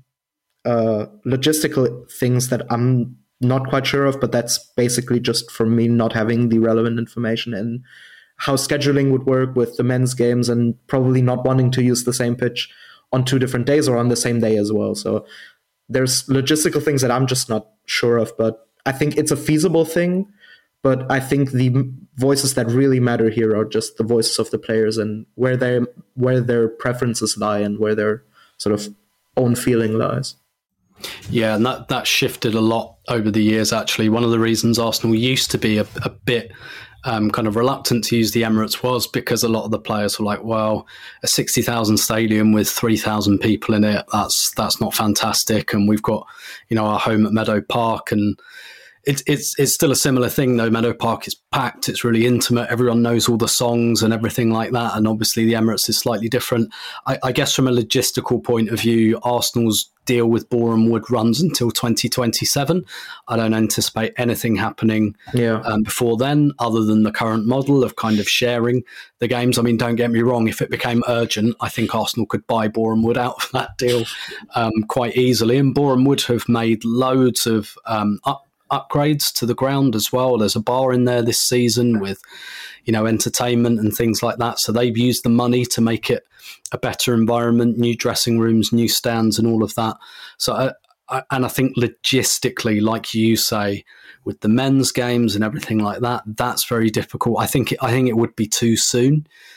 uh, logistical things that I'm not quite sure of, but that's basically just for me not having the relevant information, and how scheduling would work with the men's games and probably not wanting to use the same pitch on two different days or on the same day as well. So there's logistical things that I'm just not sure of, but I think it's a feasible thing. But I think the voices that really matter here are just the voices of the players and where they where their preferences lie and where their sort of own feeling lies. Yeah, and that, that shifted a lot over the years, actually. One of the reasons Arsenal used to be a, a bit um, kind of reluctant to use the Emirates was because a lot of the players were like, well, a sixty thousand stadium with three thousand people in it, that's that's not fantastic. And we've got, you know, our home at Meadow Park, and It's it's it's still a similar thing, though. Meadow Park is packed. It's really intimate. Everyone knows all the songs and everything like that. And obviously the Emirates is slightly different. I, I guess from a logistical point of view, Arsenal's deal with Boreham Wood runs until twenty twenty-seven. I don't anticipate anything happening yeah. um, before then, other than the current model of kind of sharing the games. I mean, don't get me wrong. If it became urgent, I think Arsenal could buy Boreham Wood out of that deal um, quite easily. And Boreham Wood have made loads of um, up upgrades to the ground as well. There's a bar in there this season with, you know, entertainment and things like that. So they've used the money to make it a better environment, new dressing rooms, new stands and all of that. So, I, I, and I think logistically, like you say, with the men's games and everything like that, that's very difficult. I think, it, I think it would be too soon.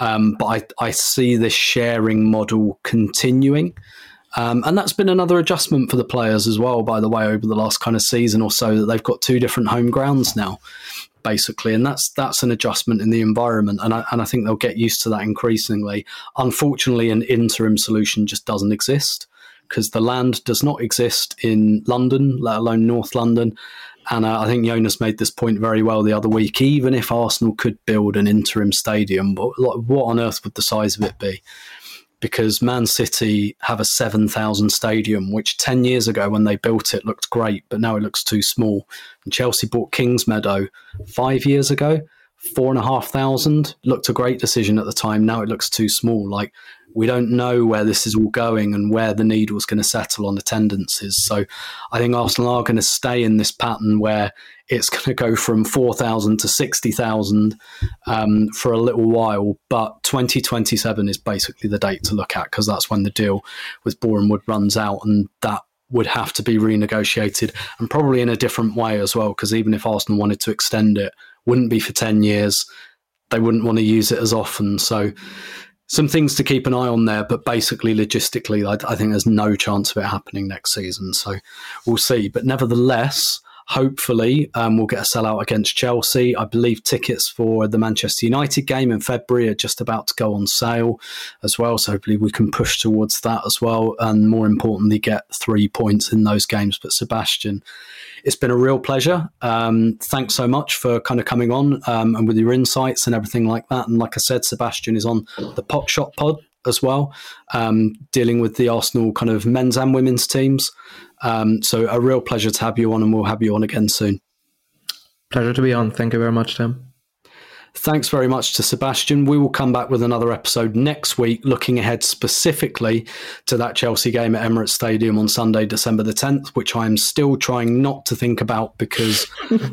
Um, but I, I see this sharing model continuing. Um, and that's been another adjustment for the players as well, by the way, over the last kind of season or so, that they've got two different home grounds now, basically. And that's that's an adjustment in the environment. And I, and I think they'll get used to that increasingly. Unfortunately, an interim solution just doesn't exist, because the land does not exist in London, let alone North London. And uh, I think Jonas made this point very well the other week. Even if Arsenal could build an interim stadium, what, what on earth would the size of it be? Because Man City have a seven thousand stadium, which ten years ago when they built it looked great, but now it looks too small. And Chelsea bought Kingsmeadow five years ago, four and a half thousand, looked a great decision at the time. Now it looks too small. Like, we don't know where this is all going and where the needle's going to settle on attendances. So I think Arsenal are going to stay in this pattern where it's going to go from four thousand to sixty thousand um, for a little while. But twenty twenty-seven is basically the date to look at, because that's when the deal with Boreham Wood runs out, and that would have to be renegotiated, and probably in a different way as well, because even if Arsenal wanted to extend it, wouldn't be for ten years. They wouldn't want to use it as often. So some things to keep an eye on there, but basically logistically, I, I think there's no chance of it happening next season. So we'll see. But nevertheless, hopefully um, we'll get a sellout against Chelsea. I believe tickets for the Manchester United game in February are just about to go on sale as well. So hopefully we can push towards that as well. And more importantly, get three points in those games. But Sebastian, it's been a real pleasure. Um, thanks so much for kind of coming on um, and with your insights and everything like that. And like I said, Sebastian is on the Pot Shot Pod as well, um, dealing with the Arsenal kind of men's and women's teams. Um, so a real pleasure to have you on, and we'll have you on again soon. Pleasure to be on. Thank you very much, Tim. Thanks very much to Sebastian. We will come back with another episode next week, looking ahead specifically to that Chelsea game at Emirates Stadium on Sunday, December the tenth, which I'm still trying not to think about, because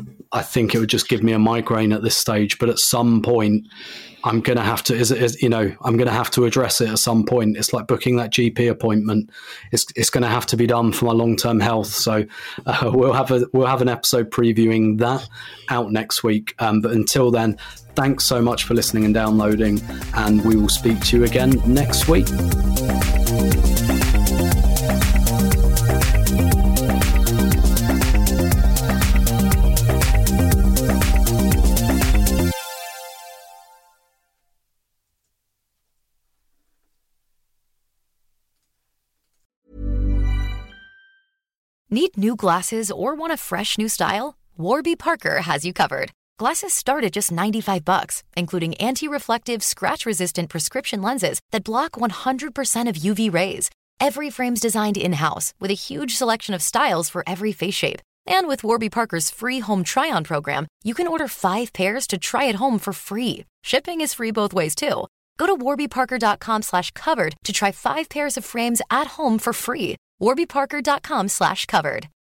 I think it would just give me a migraine at this stage. But at some point, I'm going to have to, is, is, you know, I'm going to have to address it at some point. It's like booking that G P appointment. It's it's going to have to be done for my long-term health. So uh, we'll have a we'll have an episode previewing that out next week. Um, but until then, thanks so much for listening and downloading, and we will speak to you again next week. Need new glasses or want a fresh new style? Warby Parker has you covered. Glasses start at just ninety-five bucks, including anti-reflective, scratch-resistant prescription lenses that block one hundred percent of U V rays. Every frame's designed in-house with a huge selection of styles for every face shape. And with Warby Parker's free home try-on program, you can order five pairs to try at home for free. Shipping is free both ways, too. Go to warbyparker.com slash covered to try five pairs of frames at home for free. warbyparker.com slash covered.